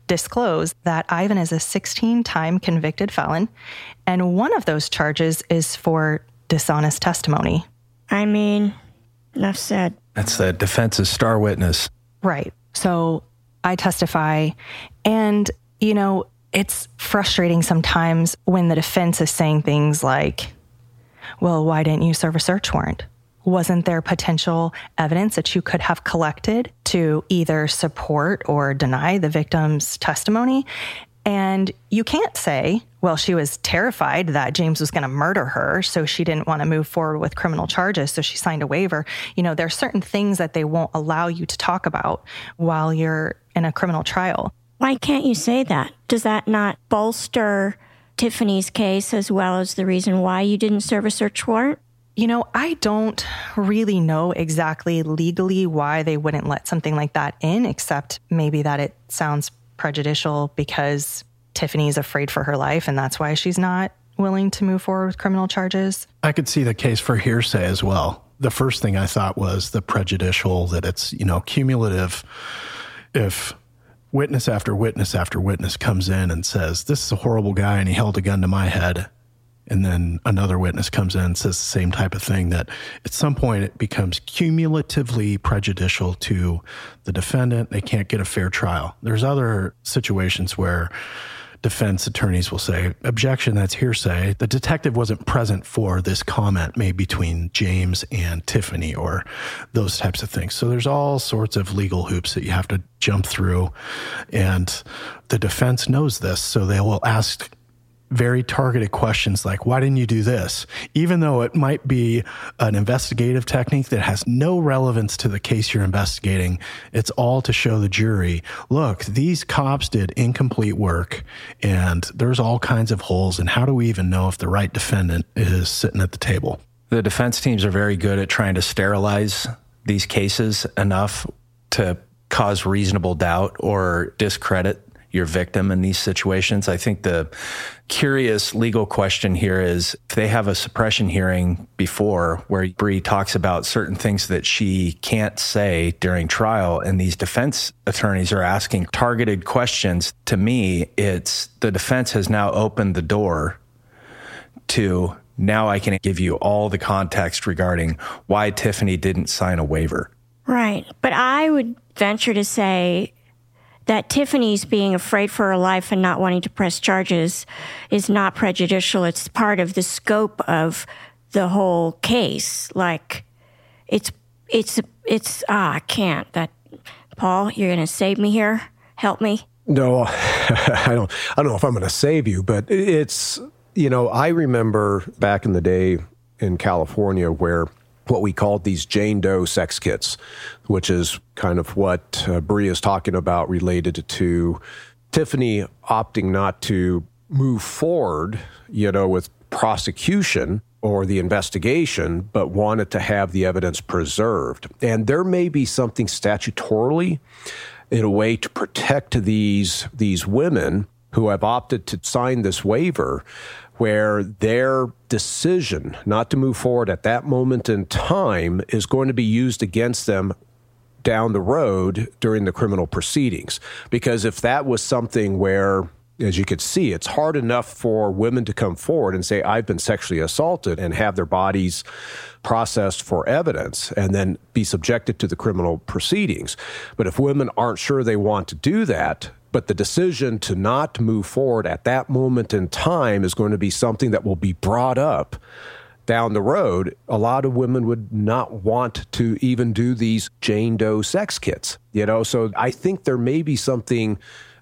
disclose that Ivan is a sixteen-time convicted felon, and one of those charges is for dishonest testimony. I mean, enough said. That's the defense's star witness. Right. So I testify, and, you know, it's frustrating sometimes when the defense is saying things like, well, why didn't you serve a search warrant? Wasn't there potential evidence that you could have collected to either support or deny the victim's testimony? And you can't say, well, she was terrified that James was going to murder her, so she didn't want to move forward with criminal charges, so she signed a waiver. You know, there are certain things that they won't allow you to talk about while you're in a criminal trial. Why can't you say that? Does that not bolster Tiffany's case as well as the reason why you didn't serve a search warrant? You know, I don't really know exactly legally why they wouldn't let something like that in, except maybe that it sounds prejudicial because Tiffany's afraid for her life, and that's why she's not willing to move forward with criminal charges. I could see the case for hearsay as well. The first thing I thought was the prejudicial, that it's, you know, cumulative. If witness after witness after witness comes in and says, this is a horrible guy and he held a gun to my head, and then another witness comes in and says the same type of thing, that at some point it becomes cumulatively prejudicial to the defendant. They can't get a fair trial. There's other situations where defense attorneys will say, objection, that's hearsay. The detective wasn't present for this comment made between James and Tiffany, or those types of things. So there's all sorts of legal hoops that you have to jump through. And the defense knows this, so they will ask very targeted questions like, why didn't you do this? Even though it might be an investigative technique that has no relevance to the case you're investigating, it's all to show the jury, look, these cops did incomplete work and there's all kinds of holes, and how do we even know if the right defendant is sitting at the table? The defense teams are very good at trying to sterilize these cases enough to cause reasonable doubt or discredit your victim in these situations. I think the curious legal question here is, if they have a suppression hearing before where Bree talks about certain things that she can't say during trial, and these defense attorneys are asking targeted questions, to me, it's the defense has now opened the door to, now I can give you all the context regarding why Tiffany didn't sign a waiver. Right. But I would venture to say that Tiffany's being afraid for her life and not wanting to press charges is not prejudicial. It's part of the scope of the whole case. Like, it's, it's, it's, ah, I can't. That, Paul, you're going to save me here? Help me? No, I don't, I don't know if I'm going to save you, but it's, you know, I remember back in the day in California where what we called these Jane Doe sex kits, which is kind of what uh, Bree is talking about related to Tiffany opting not to move forward, you know, with prosecution or the investigation, but wanted to have the evidence preserved. And there may be something statutorily in a way to protect these, these women who have opted to sign this waiver, where their decision not to move forward at that moment in time is going to be used against them down the road during the criminal proceedings. Because if that was something where, as you could see, it's hard enough for women to come forward and say, I've been sexually assaulted, and have their bodies processed for evidence and then be subjected to the criminal proceedings. But if women aren't sure they want to do that, but the decision to not move forward at that moment in time is going to be something that will be brought up down the road, a lot of women would not want to even do these Jane Doe sex kits, you know? So I think there may be something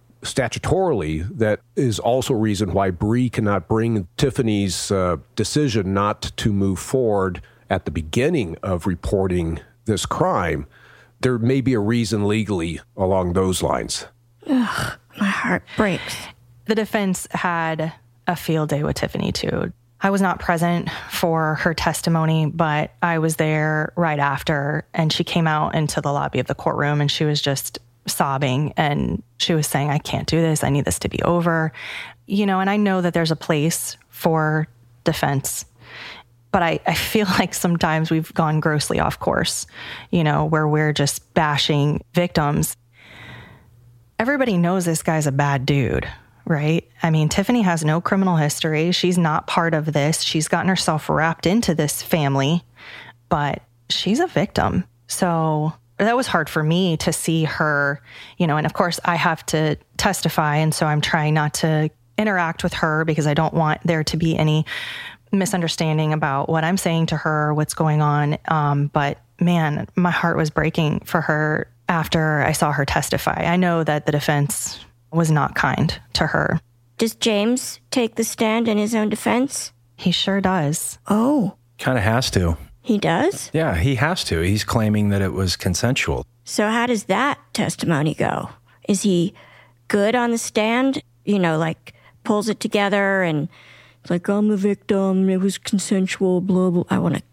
statutorily that is also a reason why Bree cannot bring Tiffany's uh, decision not to move forward at the beginning of reporting this crime. There may be a reason legally along those lines. Ugh, my heart breaks. The defense had a field day with Tiffany, too. I was not present for her testimony, but I was there right after, and she came out into the lobby of the courtroom, and she was just sobbing, and she was saying, I can't do this. I need this to be over. You know, and I know that there's a place for defense, but I, I feel like sometimes we've gone grossly off course, you know, where we're just bashing victims. everybody knows this guy's a bad dude, right? I mean, Tiffany has no criminal history. She's not part of this. She's gotten herself wrapped into this family, but she's a victim. So that was hard for me to see her, you know, and of course I have to testify. And so I'm trying not to interact with her because I don't want there to be any misunderstanding about what I'm saying to her, what's going on. Um, but man, my heart was breaking for her after I saw her testify. I know that the defense was not kind to her. Does James take the stand in his own defense? He sure does. Oh. Kind of has to. He does? Yeah, he has to. He's claiming that it was consensual. So how does that testimony go? Is he good on the stand? You know, like pulls it together and it's like, I'm a victim, it was consensual, blah, blah. I want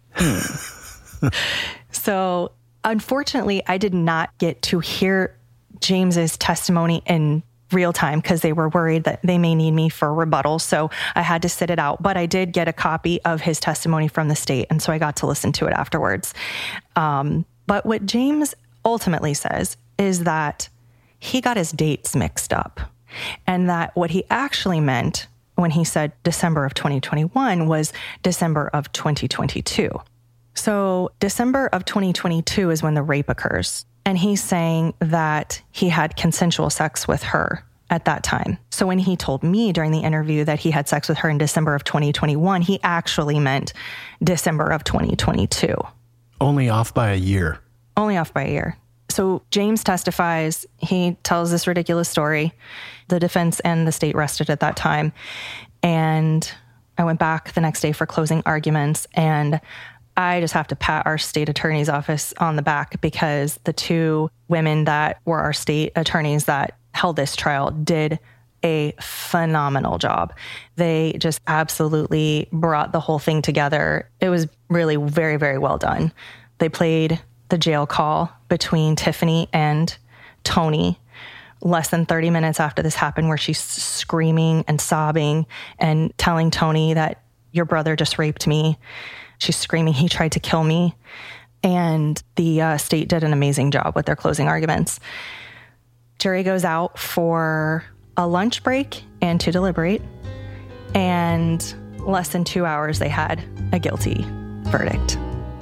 to... So, unfortunately, I did not get to hear James's testimony in real time because they were worried that they may need me for rebuttal. So I had to sit it out. But I did get a copy of his testimony from the state. And so I got to listen to it afterwards. Um, but what James ultimately says is that he got his dates mixed up. And that what he actually meant when he said December of twenty twenty-one was December of twenty twenty-two. So December of twenty twenty-two is when the rape occurs. And he's saying that he had consensual sex with her at that time. So when he told me during the interview that he had sex with her in December of twenty twenty-one, he actually meant December of twenty twenty-two. Only off by a year. Only off by a year. So James testifies. He tells this ridiculous story. The defense and the state rested at that time. And I went back the next day for closing arguments, and I just have to pat our state attorney's office on the back because the two women that were our state attorneys that held this trial did a phenomenal job. They just absolutely brought the whole thing together. It was really very, very well done. They played the jail call between Tiffany and Tony less than thirty minutes after this happened, where she's screaming and sobbing and telling Tony that your brother just raped me. She's screaming, he tried to kill me. And the uh, state did an amazing job with their closing arguments. Jury goes out for a lunch break and to deliberate. And less than two hours, they had a guilty verdict.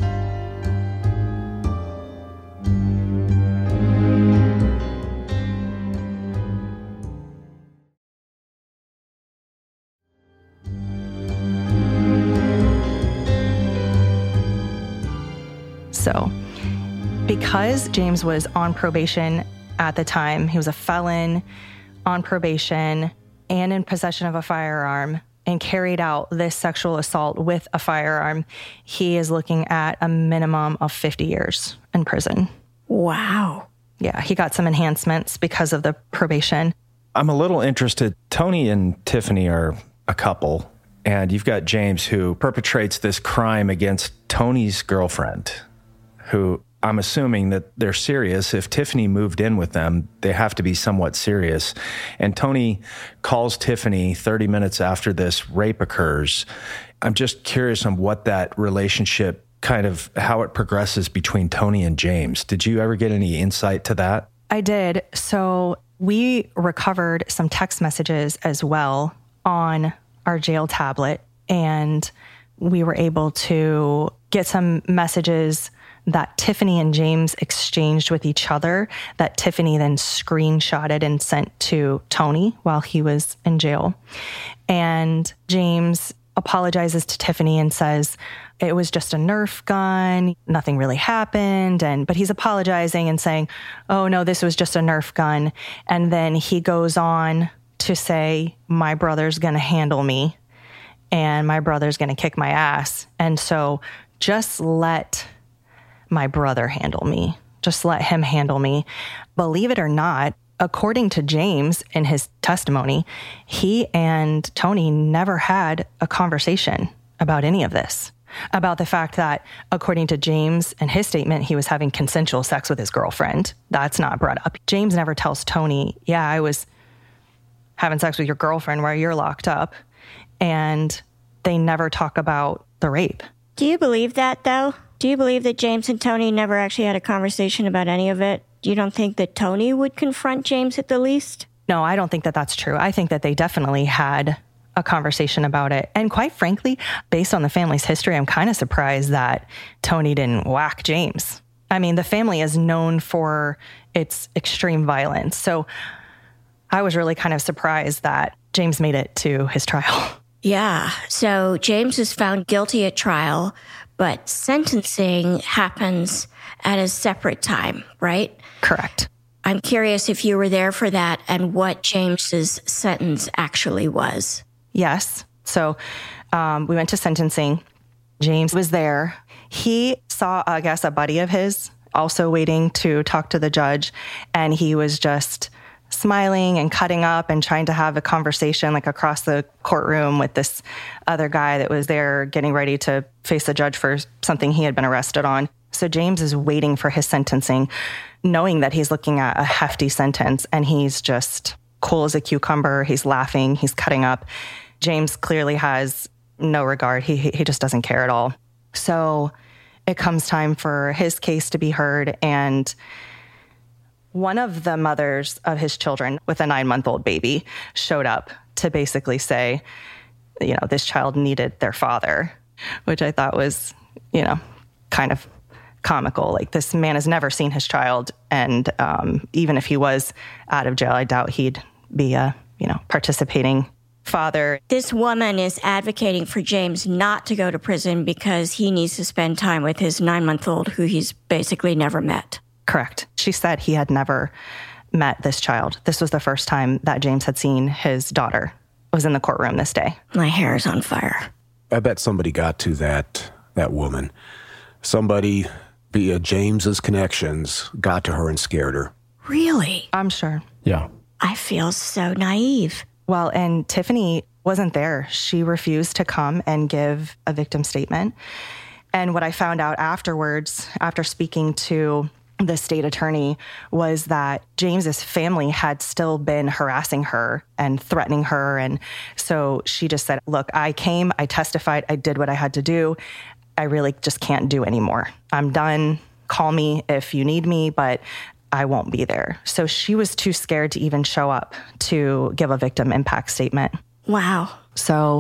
So, because James was on probation at the time, he was a felon on probation and in possession of a firearm and carried out this sexual assault with a firearm, he is looking at a minimum of fifty years in prison. Wow. Yeah, he got some enhancements because of the probation. I'm a little interested. Tony and Tiffany are a couple, and you've got James who perpetrates this crime against Tony's girlfriend, who I'm assuming that they're serious. If Tiffany moved in with them, they have to be somewhat serious. And Tony calls Tiffany thirty minutes after this rape occurs. I'm just curious on what that relationship, kind of how it progresses between Tony and James. Did you ever get any insight to that? I did. So we recovered some text messages as well on our jail tablet, and we were able to get some messages that Tiffany and James exchanged with each other that Tiffany then screenshotted and sent to Tony while he was in jail. And James apologizes to Tiffany and says, it was just a Nerf gun. Nothing really happened. And, but he's apologizing and saying, oh no, this was just a Nerf gun. And then he goes on to say, my brother's going to handle me and my brother's going to kick my ass. And so just let my brother handle me. Just let him handle me. Believe it or not, according to James in his testimony, he and Tony never had a conversation about any of this. About the fact that, according to James and his statement, he was having consensual sex with his girlfriend. That's not brought up. James never tells Tony, yeah, I was having sex with your girlfriend while you're locked up. And they never talk about the rape. Do you believe that, though? Do you believe that James and Tony never actually had a conversation about any of it? You don't think that Tony would confront James at the least? No, I don't think that that's true. I think that they definitely had a conversation about it. And quite frankly, based on the family's history, I'm kind of surprised that Tony didn't whack James. I mean, the family is known for its extreme violence. So I was really kind of surprised that James made it to his trial. Yeah. So James is found guilty at trial, but sentencing happens at a separate time, right? Correct. I'm curious if you were there for that and what James's sentence actually was. Yes. So um, we went to sentencing. James was there. He saw, I guess, a buddy of his also waiting to talk to the judge, and he was just smiling and cutting up and trying to have a conversation like across the courtroom with this other guy that was there getting ready to face the judge for something he had been arrested on. So James is waiting for his sentencing, knowing that he's looking at a hefty sentence, and he's just cool as a cucumber. He's laughing. He's cutting up. James clearly has no regard. He he just doesn't care at all. So it comes time for his case to be heard, and one of the mothers of his children with a nine-month-old baby showed up to basically say, you know, this child needed their father, which I thought was, you know, kind of comical. Like, this man has never seen his child, and um, even if he was out of jail, I doubt he'd be a, you know, participating father. This woman is advocating for James not to go to prison because he needs to spend time with his nine-month-old who he's basically never met. Correct. She said he had never met this child. This was the first time that James had seen his daughter. Was in the courtroom this day. My hair is on fire. I bet somebody got to that that woman. Somebody via James's connections got to her and scared her. Really? I'm sure. Yeah. I feel so naive. Well, and Tiffany wasn't there. She refused to come and give a victim statement. And what I found out afterwards, after speaking to the state attorney, was that James's family had still been harassing her and threatening her. And so she just said, look, I came, I testified, I did what I had to do. I really just can't do anymore. I'm done. Call me if you need me, but I won't be there. So she was too scared to even show up to give a victim impact statement. Wow. So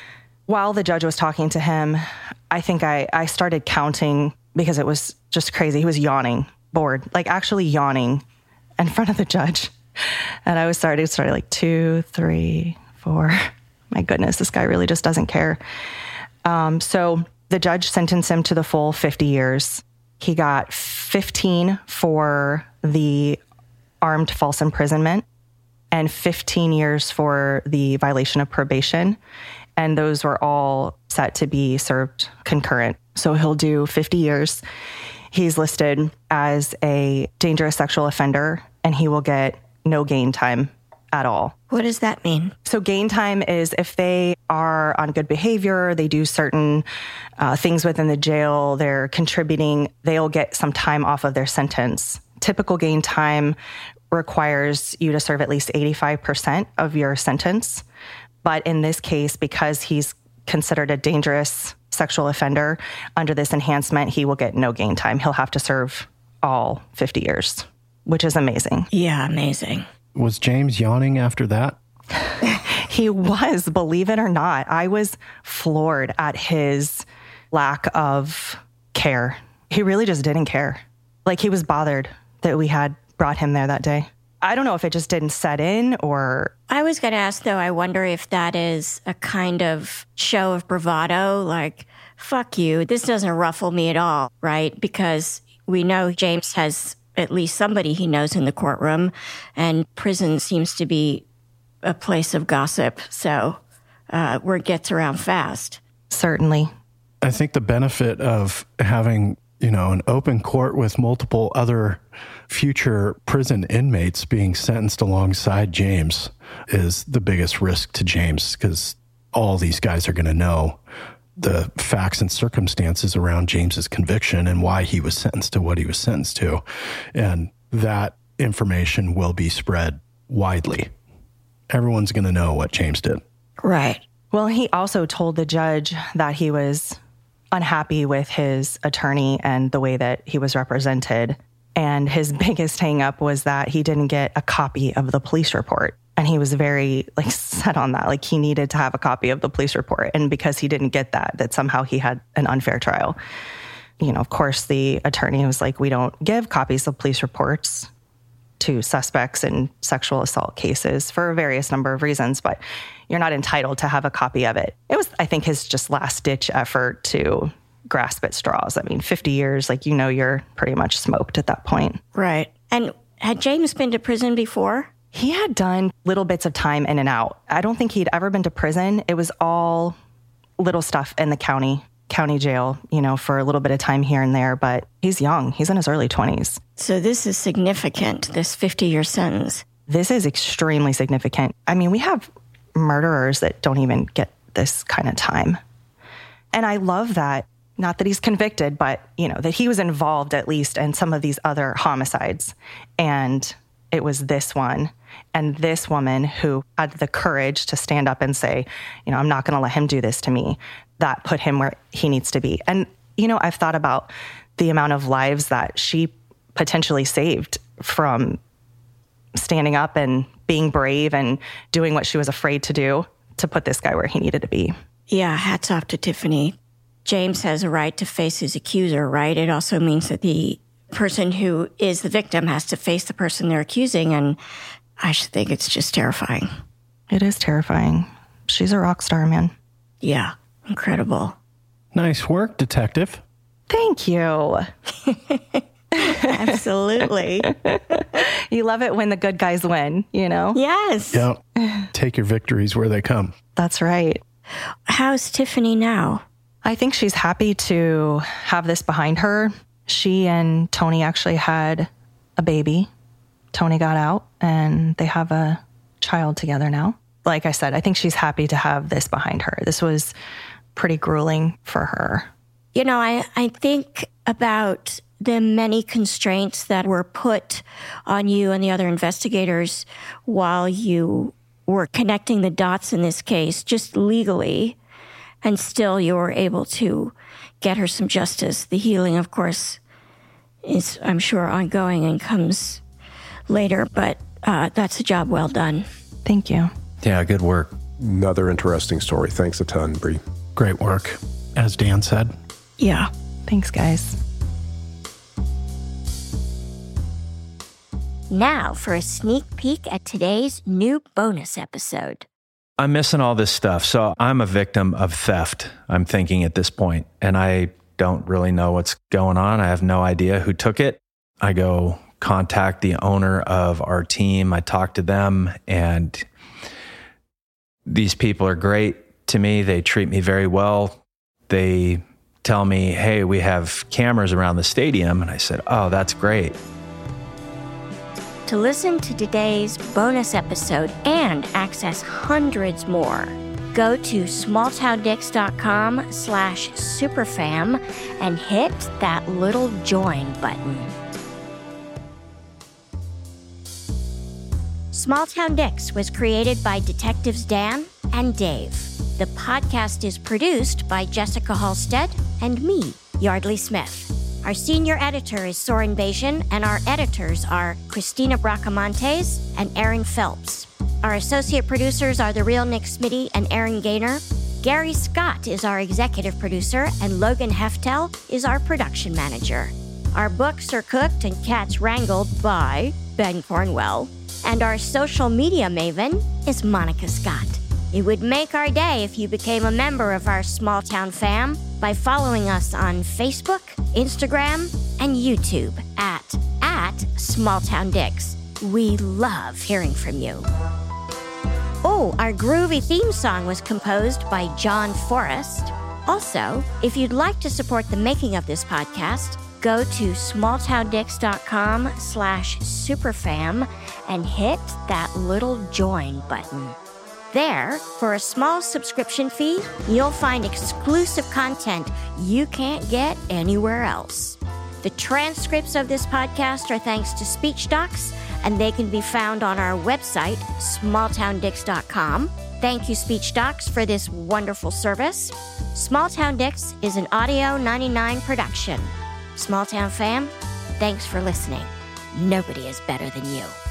while the judge was talking to him, I think I, I started counting because it was just crazy. He was yawning, bored, like actually yawning in front of the judge. And I was started, started like two, three, four. My goodness, this guy really just doesn't care. Um, so the judge sentenced him to the full fifty years. He got fifteen for the armed false imprisonment and fifteen years for the violation of probation. And those were all set to be served concurrent. So he'll do fifty years. He's listed as a dangerous sexual offender, and he will get no gain time at all. What does that mean? So gain time is if they are on good behavior, they do certain uh, things within the jail, they're contributing, they'll get some time off of their sentence. Typical gain time requires you to serve at least eighty-five percent of your sentence. But in this case, because he's considered a dangerous sexual offender, under this enhancement, he will get no gain time. He'll have to serve all fifty years, which is amazing. Yeah, amazing. Was James yawning after that? He was, believe it or not. I was floored at his lack of care. He really just didn't care. Like, he was bothered that we had brought him there that day. I don't know if it just didn't set in or... I was going to ask, though, I wonder if that is a kind of show of bravado, like, fuck you, this doesn't ruffle me at all, right? Because we know James has at least somebody he knows in the courtroom, and prison seems to be a place of gossip, so uh, word gets around fast. Certainly. I think the benefit of having, you know, an open court with multiple other future prison inmates being sentenced alongside James is the biggest risk to James, because all these guys are going to know the facts and circumstances around James's conviction and why he was sentenced to what he was sentenced to. And that information will be spread widely. Everyone's going to know what James did. Right. Well, he also told the judge that he was unhappy with his attorney and the way that he was represented. And his biggest hang up was that he didn't get a copy of the police report. And he was very like set on that. Like he needed to have a copy of the police report. And because he didn't get that, that somehow he had an unfair trial. You know, of course, the attorney was like, we don't give copies of police reports to suspects in sexual assault cases for a various number of reasons, but you're not entitled to have a copy of it. It was, I think, his just last ditch effort to grasp at straws. I mean, fifty years, like, you know, you're pretty much smoked at that point. Right. And had James been to prison before? He had done little bits of time in and out. I don't think he'd ever been to prison. It was all little stuff in the county, county jail, you know, for a little bit of time here and there, but he's young. He's in his early twenties. So this is significant, this fifty-year sentence. This is extremely significant. I mean, we have murderers that don't even get this kind of time. And I love that, not that he's convicted, but, you know, that he was involved at least in some of these other homicides. And it was this one and this woman who had the courage to stand up and say, you know, I'm not going to let him do this to me. That put him where he needs to be. And, you know, I've thought about the amount of lives that she potentially saved from standing up and being brave and doing what she was afraid to do to put this guy where he needed to be. Yeah, hats off to Tiffany. James has a right to face his accuser, right? It also means that the person who is the victim has to face the person they're accusing, and I should think it's just terrifying. It is terrifying. She's a rock star, man. Yeah, incredible. Nice work, detective. Thank you. Absolutely. You love it when the good guys win, you know? Yes. Yeah. Take your victories where they come. That's right. How's Tiffany now? I think she's happy to have this behind her. She and Tony actually had a baby. Tony got out and they have a child together now. Like I said, I think she's happy to have this behind her. This was pretty grueling for her. You know, I, I think about the many constraints that were put on you and the other investigators while you were connecting the dots in this case, just legally, and still you were able to get her some justice. The healing, of course, is, I'm sure, ongoing and comes later, but uh, that's a job well done. Thank you. Yeah, good work. Another interesting story. Thanks a ton, Bree. Great work, as Dan said. Yeah. Thanks, guys. Now for a sneak peek at today's new bonus episode. I'm missing all this stuff. So I'm a victim of theft, I'm thinking at this point, and I don't really know what's going on. I have no idea who took it. I go contact the owner of our team. I talk to them, and these people are great to me. They treat me very well. They tell me, hey, we have cameras around the stadium. And I said, oh, that's great. To listen to today's bonus episode and access hundreds more, go to smalltowndicks.com slash superfam and hit that little join button. Small Town Dicks was created by Detectives Dan and Dave. The podcast is produced by Jessica Halstead and me, Yardley Smith. Our senior editor is Soren Bajan, and our editors are Christina Bracamontes and Aaron Phelps. Our associate producers are The Real Nick Smitty and Aaron Gaynor. Gary Scott is our executive producer, and Logan Heftel is our production manager. Our books are cooked and cats wrangled by Ben Cornwell. And our social media maven is Monica Scott. It would make our day if you became a member of our small town fam by following us on Facebook, Instagram, and YouTube at, at SmallTownDicks. We love hearing from you. Oh, our groovy theme song was composed by John Forrest. Also, if you'd like to support the making of this podcast, go to smalltowndicks.com slash superfam and hit that little join button. There, for a small subscription fee, you'll find exclusive content you can't get anywhere else. The transcripts of this podcast are thanks to SpeechDocs, and they can be found on our website, small town dicks dot com. Thank you, SpeechDocs, for this wonderful service. Small Town Dicks is an Audio ninety-nine production. Small Town fam, Thanks for listening. Nobody is better than you.